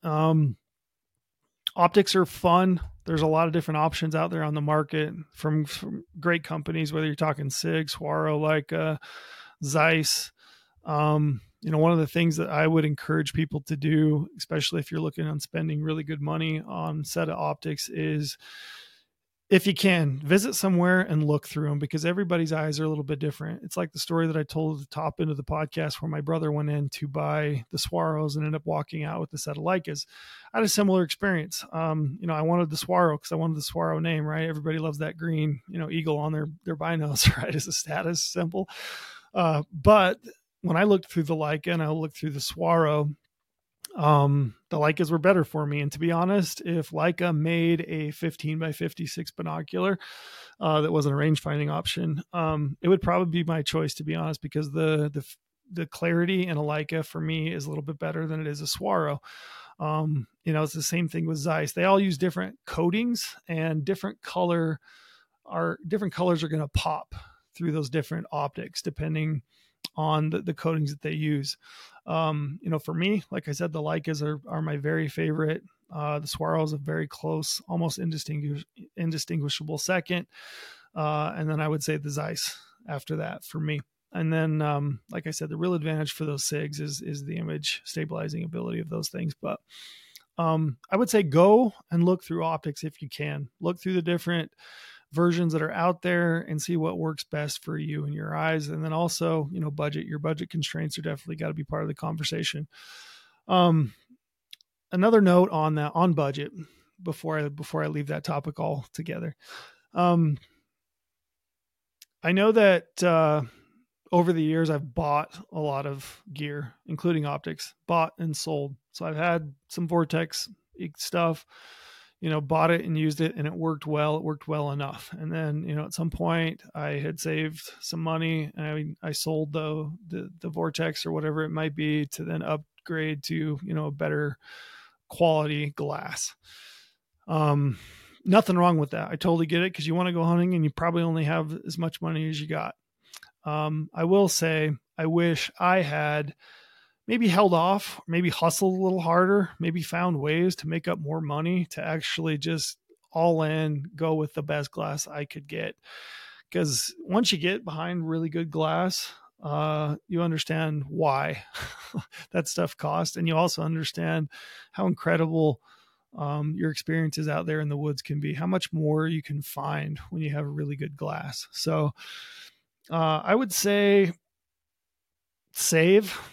Optics are fun. There's a lot of different options out there on the market from great companies, whether you're talking Sig, Swaro, Leica, Zeiss. One of the things that I would encourage people to do, especially if you're looking on spending really good money on set of optics, is if you can visit somewhere and look through them, because everybody's eyes are a little bit different. It's like the story that I told at the top end of the podcast where my brother went in to buy the Swaros and ended up walking out with a set of Leicas. I had a similar experience. I wanted the Swaro because I wanted the Swaro name, right? Everybody loves that green, eagle on their binos, right? As a status symbol. But when I looked through the Leica and I looked through the Swaro, the Leicas were better for me. And to be honest, if Leica made a 15 by 56 binocular that wasn't a range finding option, it would probably be my choice, to be honest, because the clarity in a Leica for me is a little bit better than it is a Swaro. It's the same thing with Zeiss. They all use different coatings, and different colors are going to pop through those different optics depending on the coatings that they use. For me, like I said, the Leicas are my very favorite. The Swaro is a very close, almost indistinguishable second. And then I would say the Zeiss after that for me. And then, like I said, the real advantage for those SIGs is the image stabilizing ability of those things. But I would say go and look through optics if you can. Look through the different versions that are out there and see what works best for you and your eyes. And then also, budget. Your budget constraints are definitely got to be part of the conversation. Another note on that, on budget, before I leave that topic altogether. I know that over the years I've bought a lot of gear, including optics, bought and sold. So I've had some Vortex stuff, bought it and used it, and it worked well. It worked well enough. And then, at some point I had saved some money, and I sold the Vortex or whatever it might be to then upgrade to, a better quality glass. Nothing wrong with that. I totally get it, because you want to go hunting and you probably only have as much money as you got. I will say, I wish I had maybe held off, maybe hustled a little harder, maybe found ways to make up more money to actually just all in, go with the best glass I could get. Because once you get behind really good glass, you understand why that stuff costs. And you also understand how incredible your experiences out there in the woods can be, how much more you can find when you have really good glass. So I would say save,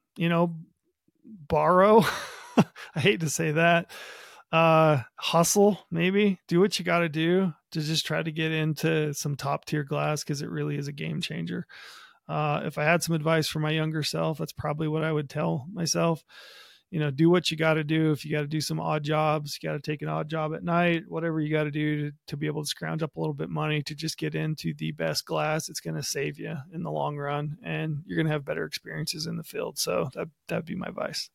borrow. I hate to say that. Hustle, maybe do what you got to do to just try to get into some top tier glass, because it really is a game changer. If I had some advice for my younger self, that's probably what I would tell myself. Do what you got to do. If you got to do some odd jobs, you got to take an odd job at night, whatever you got to do to be able to scrounge up a little bit of money to just get into the best glass. It's going to save you in the long run, and you're going to have better experiences in the field. So that'd be my advice.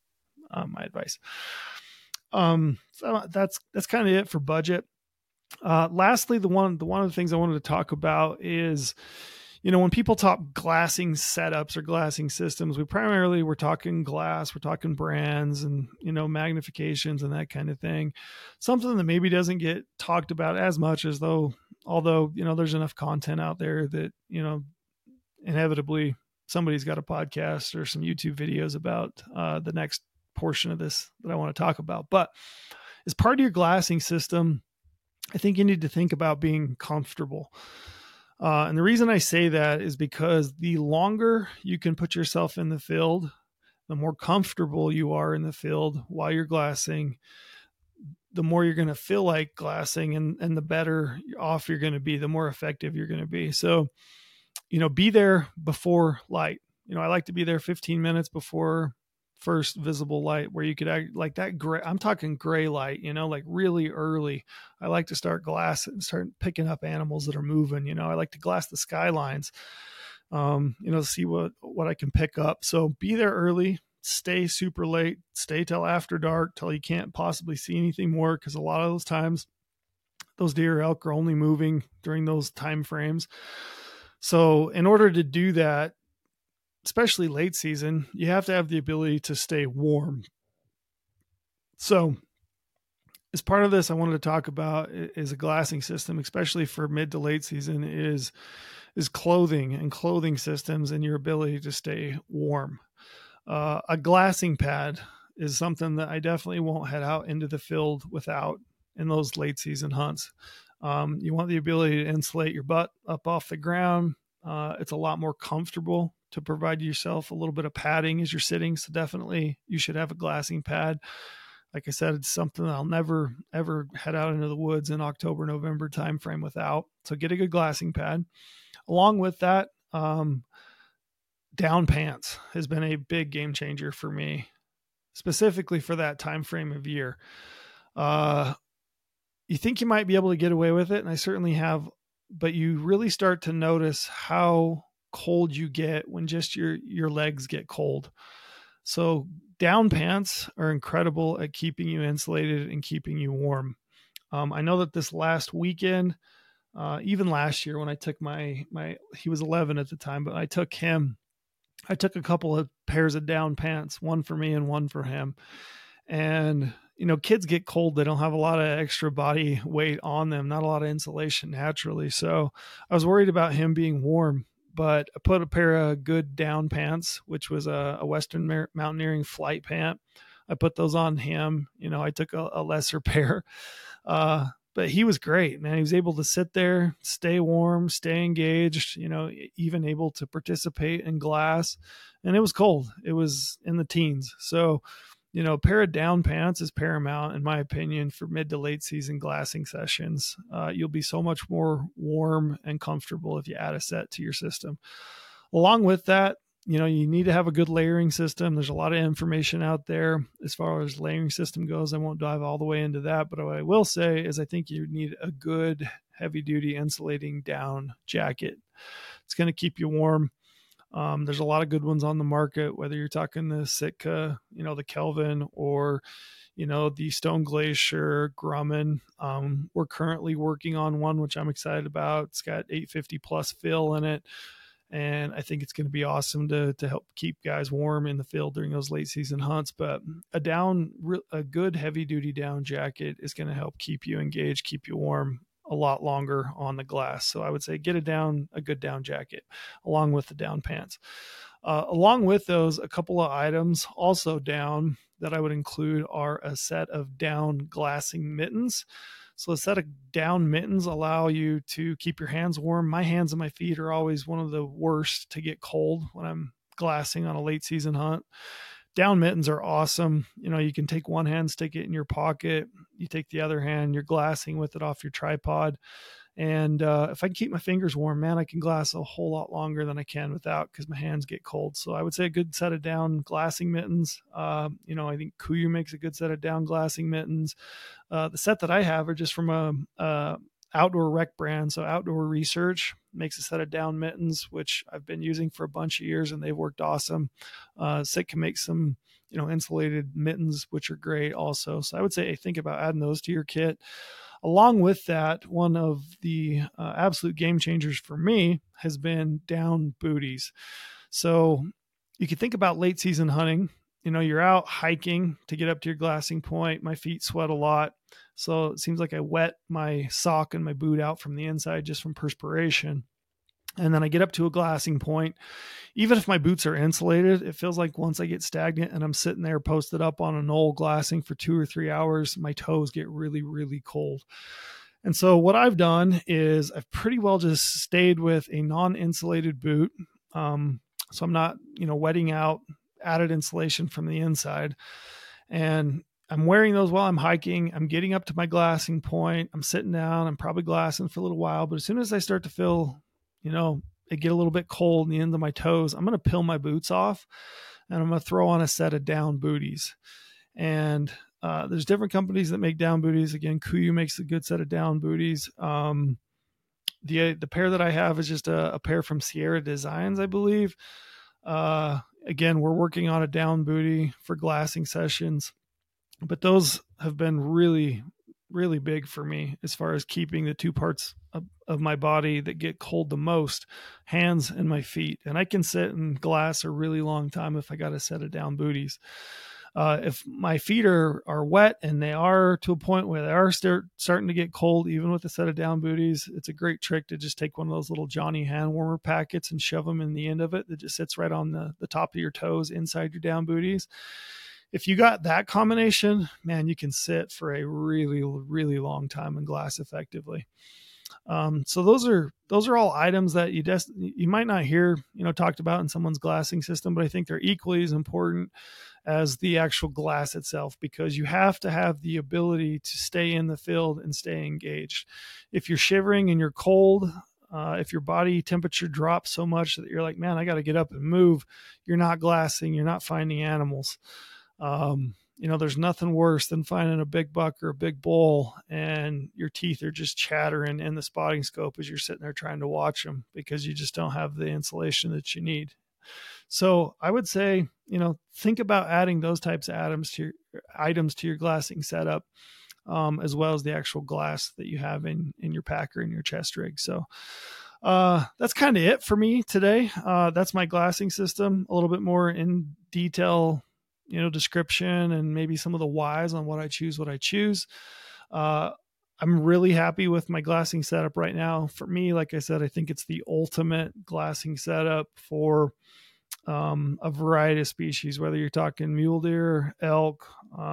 So that's kind of it for budget. Lastly, one of the things I wanted to talk about is, when people talk glassing setups or glassing systems, we're talking glass, we're talking brands and, magnifications and that kind of thing. Something that maybe doesn't get talked about as much as although, there's enough content out there that, inevitably somebody's got a podcast or some YouTube videos about the next portion of this that I want to talk about. But as part of your glassing system, I think you need to think about being comfortable. And the reason I say that is because the longer you can put yourself in the field, the more comfortable you are in the field while you're glassing, the more you're going to feel like glassing, and the better off you're going to be, the more effective you're going to be. So, be there before light. I like to be there 15 minutes before first visible light, where you could act like that gray. I'm talking gray light, like really early. I like to start picking up animals that are moving. I like to glass the skylines. see what I can pick up. So be there early, stay super late, stay till after dark, till you can't possibly see anything more, because a lot of those times those deer or elk are only moving during those time frames. So in order to do that, especially late season, you have to have the ability to stay warm. So as part of this, I wanted to talk about is a glassing system, especially for mid to late season, is clothing and clothing systems and your ability to stay warm. A glassing pad is something that I definitely won't head out into the field without in those late season hunts. You want the ability to insulate your butt up off the ground. It's a lot more comfortable to provide yourself a little bit of padding as you're sitting. So definitely you should have a glassing pad. Like I said, it's something that I'll never, ever head out into the woods in October, November timeframe without. So get a good glassing pad. Along with that, down pants has been a big game changer for me, specifically for that time frame of year. You think you might be able to get away with it, and I certainly have, but you really start to notice how cold you get when just your legs get cold. So down pants are incredible at keeping you insulated and keeping you warm. I know that this last weekend, even last year when I took he was 11 at the time, but I took a couple of pairs of down pants, one for me and one for him. And, kids get cold. They don't have a lot of extra body weight on them, not a lot of insulation naturally. So I was worried about him being warm, but I put a pair of good down pants, which was a Western Mountaineering flight pant. I put those on him. I took a lesser pair. But he was great, man. He was able to sit there, stay warm, stay engaged, even able to participate in glass. And it was cold. It was in the teens. So, a pair of down pants is paramount, in my opinion, for mid to late season glassing sessions. You'll be so much more warm and comfortable if you add a set to your system. Along with that, you need to have a good layering system. There's a lot of information out there as far as layering system goes. I won't dive all the way into that, but what I will say is I think you need a good heavy duty insulating down jacket. It's going to keep you warm. There's a lot of good ones on the market, whether you're talking the Sitka, the Kelvin, or, the Stone Glacier, Grumman. We're currently working on one, which I'm excited about. It's got 850 plus fill in it. And I think it's going to be awesome to help keep guys warm in the field during those late season hunts. But a good heavy duty down jacket is going to help keep you engaged, keep you warm a lot longer on the glass. So I would say get a good down jacket along with the down pants. Along with those, a couple of items also down that I would include are a set of down glassing mittens. So a set of down mittens allow you to keep your hands warm. My hands and my feet are always one of the worst to get cold when I'm glassing on a late season hunt. Down mittens are awesome. You can take one hand, stick it in your pocket. You take the other hand, you're glassing with it off your tripod. And if I can keep my fingers warm, man, I can glass a whole lot longer than I can without, because my hands get cold. So I would say a good set of down glassing mittens. I think KUIU makes a good set of down glassing mittens. The set that I have are just from a outdoor rec brand. So Outdoor Research makes a set of down mittens, which I've been using for a bunch of years, and they've worked awesome. Sitka makes some, insulated mittens, which are great also. So I would say think about adding those to your kit. Along with that, one of the absolute game changers for me has been down booties. So you can think about late season hunting. You're out hiking to get up to your glassing point. My feet sweat a lot. So it seems like I wet my sock and my boot out from the inside just from perspiration. And then I get up to a glassing point. Even if my boots are insulated, it feels like once I get stagnant and I'm sitting there posted up on a knoll glassing for 2 or 3 hours, my toes get really, really cold. And so what I've done is I've pretty well just stayed with a non-insulated boot. So I'm not, wetting out added insulation from the inside. And I'm wearing those while I'm hiking. I'm getting up to my glassing point. I'm sitting down. I'm probably glassing for a little while. But as soon as I start to feel, it get a little bit cold in the end of my toes, I'm going to peel my boots off and I'm going to throw on a set of down booties. And there's different companies that make down booties. Again, KUIU makes a good set of down booties. The pair that I have is just a pair from Sierra Designs, I believe. Again, we're working on a down booty for glassing sessions, but those have been really, really big for me as far as keeping the two parts of my body that get cold the most, hands and my feet. And I can sit and glass a really long time if I got a set of down booties. If my feet are wet, and they are to a point where they are starting to get cold, even with a set of down booties, it's a great trick to just take one of those little Johnny hand warmer packets and shove them in the end of it that just sits right on the top of your toes inside your down booties. If you got that combination, man, you can sit for a really, really long time and glass effectively. So those are all items that you might not hear, talked about in someone's glassing system, but I think they're equally as important as the actual glass itself, because you have to have the ability to stay in the field and stay engaged. If you're shivering and you're cold, if your body temperature drops so much that you're like, man, I got to get up and move, you're not glassing, you're not finding animals. There's nothing worse than finding a big buck or a big bull and your teeth are just chattering in the spotting scope as you're sitting there trying to watch them because you just don't have the insulation that you need. So I would say, think about adding those types of items to your glassing setup, as well as the actual glass that you have in your packer and your chest rig. So that's kind of it for me today. That's my glassing system, a little bit more in detail, description and maybe some of the whys on what I choose. I'm really happy with my glassing setup right now. For me, like I said, I think it's the ultimate glassing setup for a variety of species, whether you're talking mule deer, elk,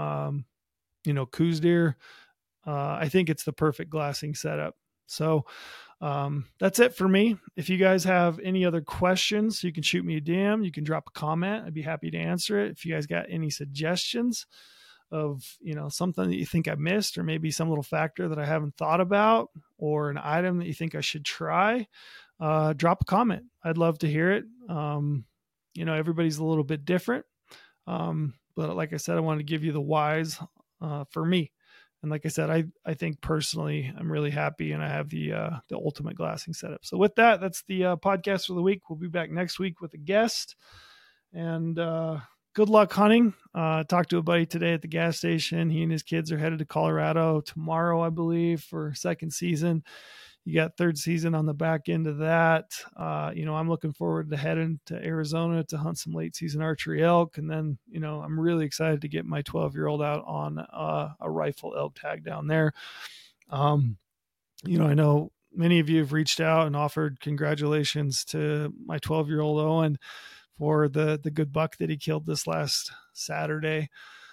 Coues deer. I think it's the perfect glassing setup. So that's it for me. If you guys have any other questions, you can shoot me a DM. You can drop a comment. I'd be happy to answer it. If you guys got any suggestions of, something that you think I missed, or maybe some little factor that I haven't thought about, or an item that you think I should try, drop a comment. I'd love to hear it. Everybody's a little bit different. But like I said, I wanted to give you the whys for me. And like I said, I think personally, I'm really happy, and I have the ultimate glassing setup. So with that, that's the podcast for the week. We'll be back next week with a guest, and good luck hunting. Talked to a buddy today at the gas station. He and his kids are headed to Colorado tomorrow, I believe, for second season. You got third season on the back end of that. I'm looking forward to heading to Arizona to hunt some late season archery elk. And then, I'm really excited to get my 12-year-old out on a rifle elk tag down there. I know many of you have reached out and offered congratulations to my 12-year-old Owen for the good buck that he killed this last Saturday.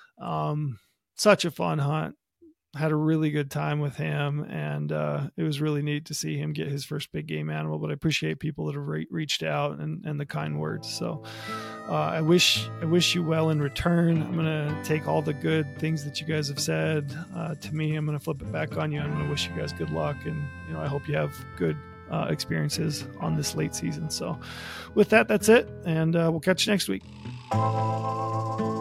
Such a fun hunt. Had a really good time with him, and it was really neat to see him get his first big game animal. But I appreciate people that have reached out and the kind words. So I wish you well in return. I'm gonna take all the good things that you guys have said to me. I'm gonna flip it back on you. I'm gonna wish you guys good luck, and I hope you have good experiences on this late season. So with that, that's it, and we'll catch you next week.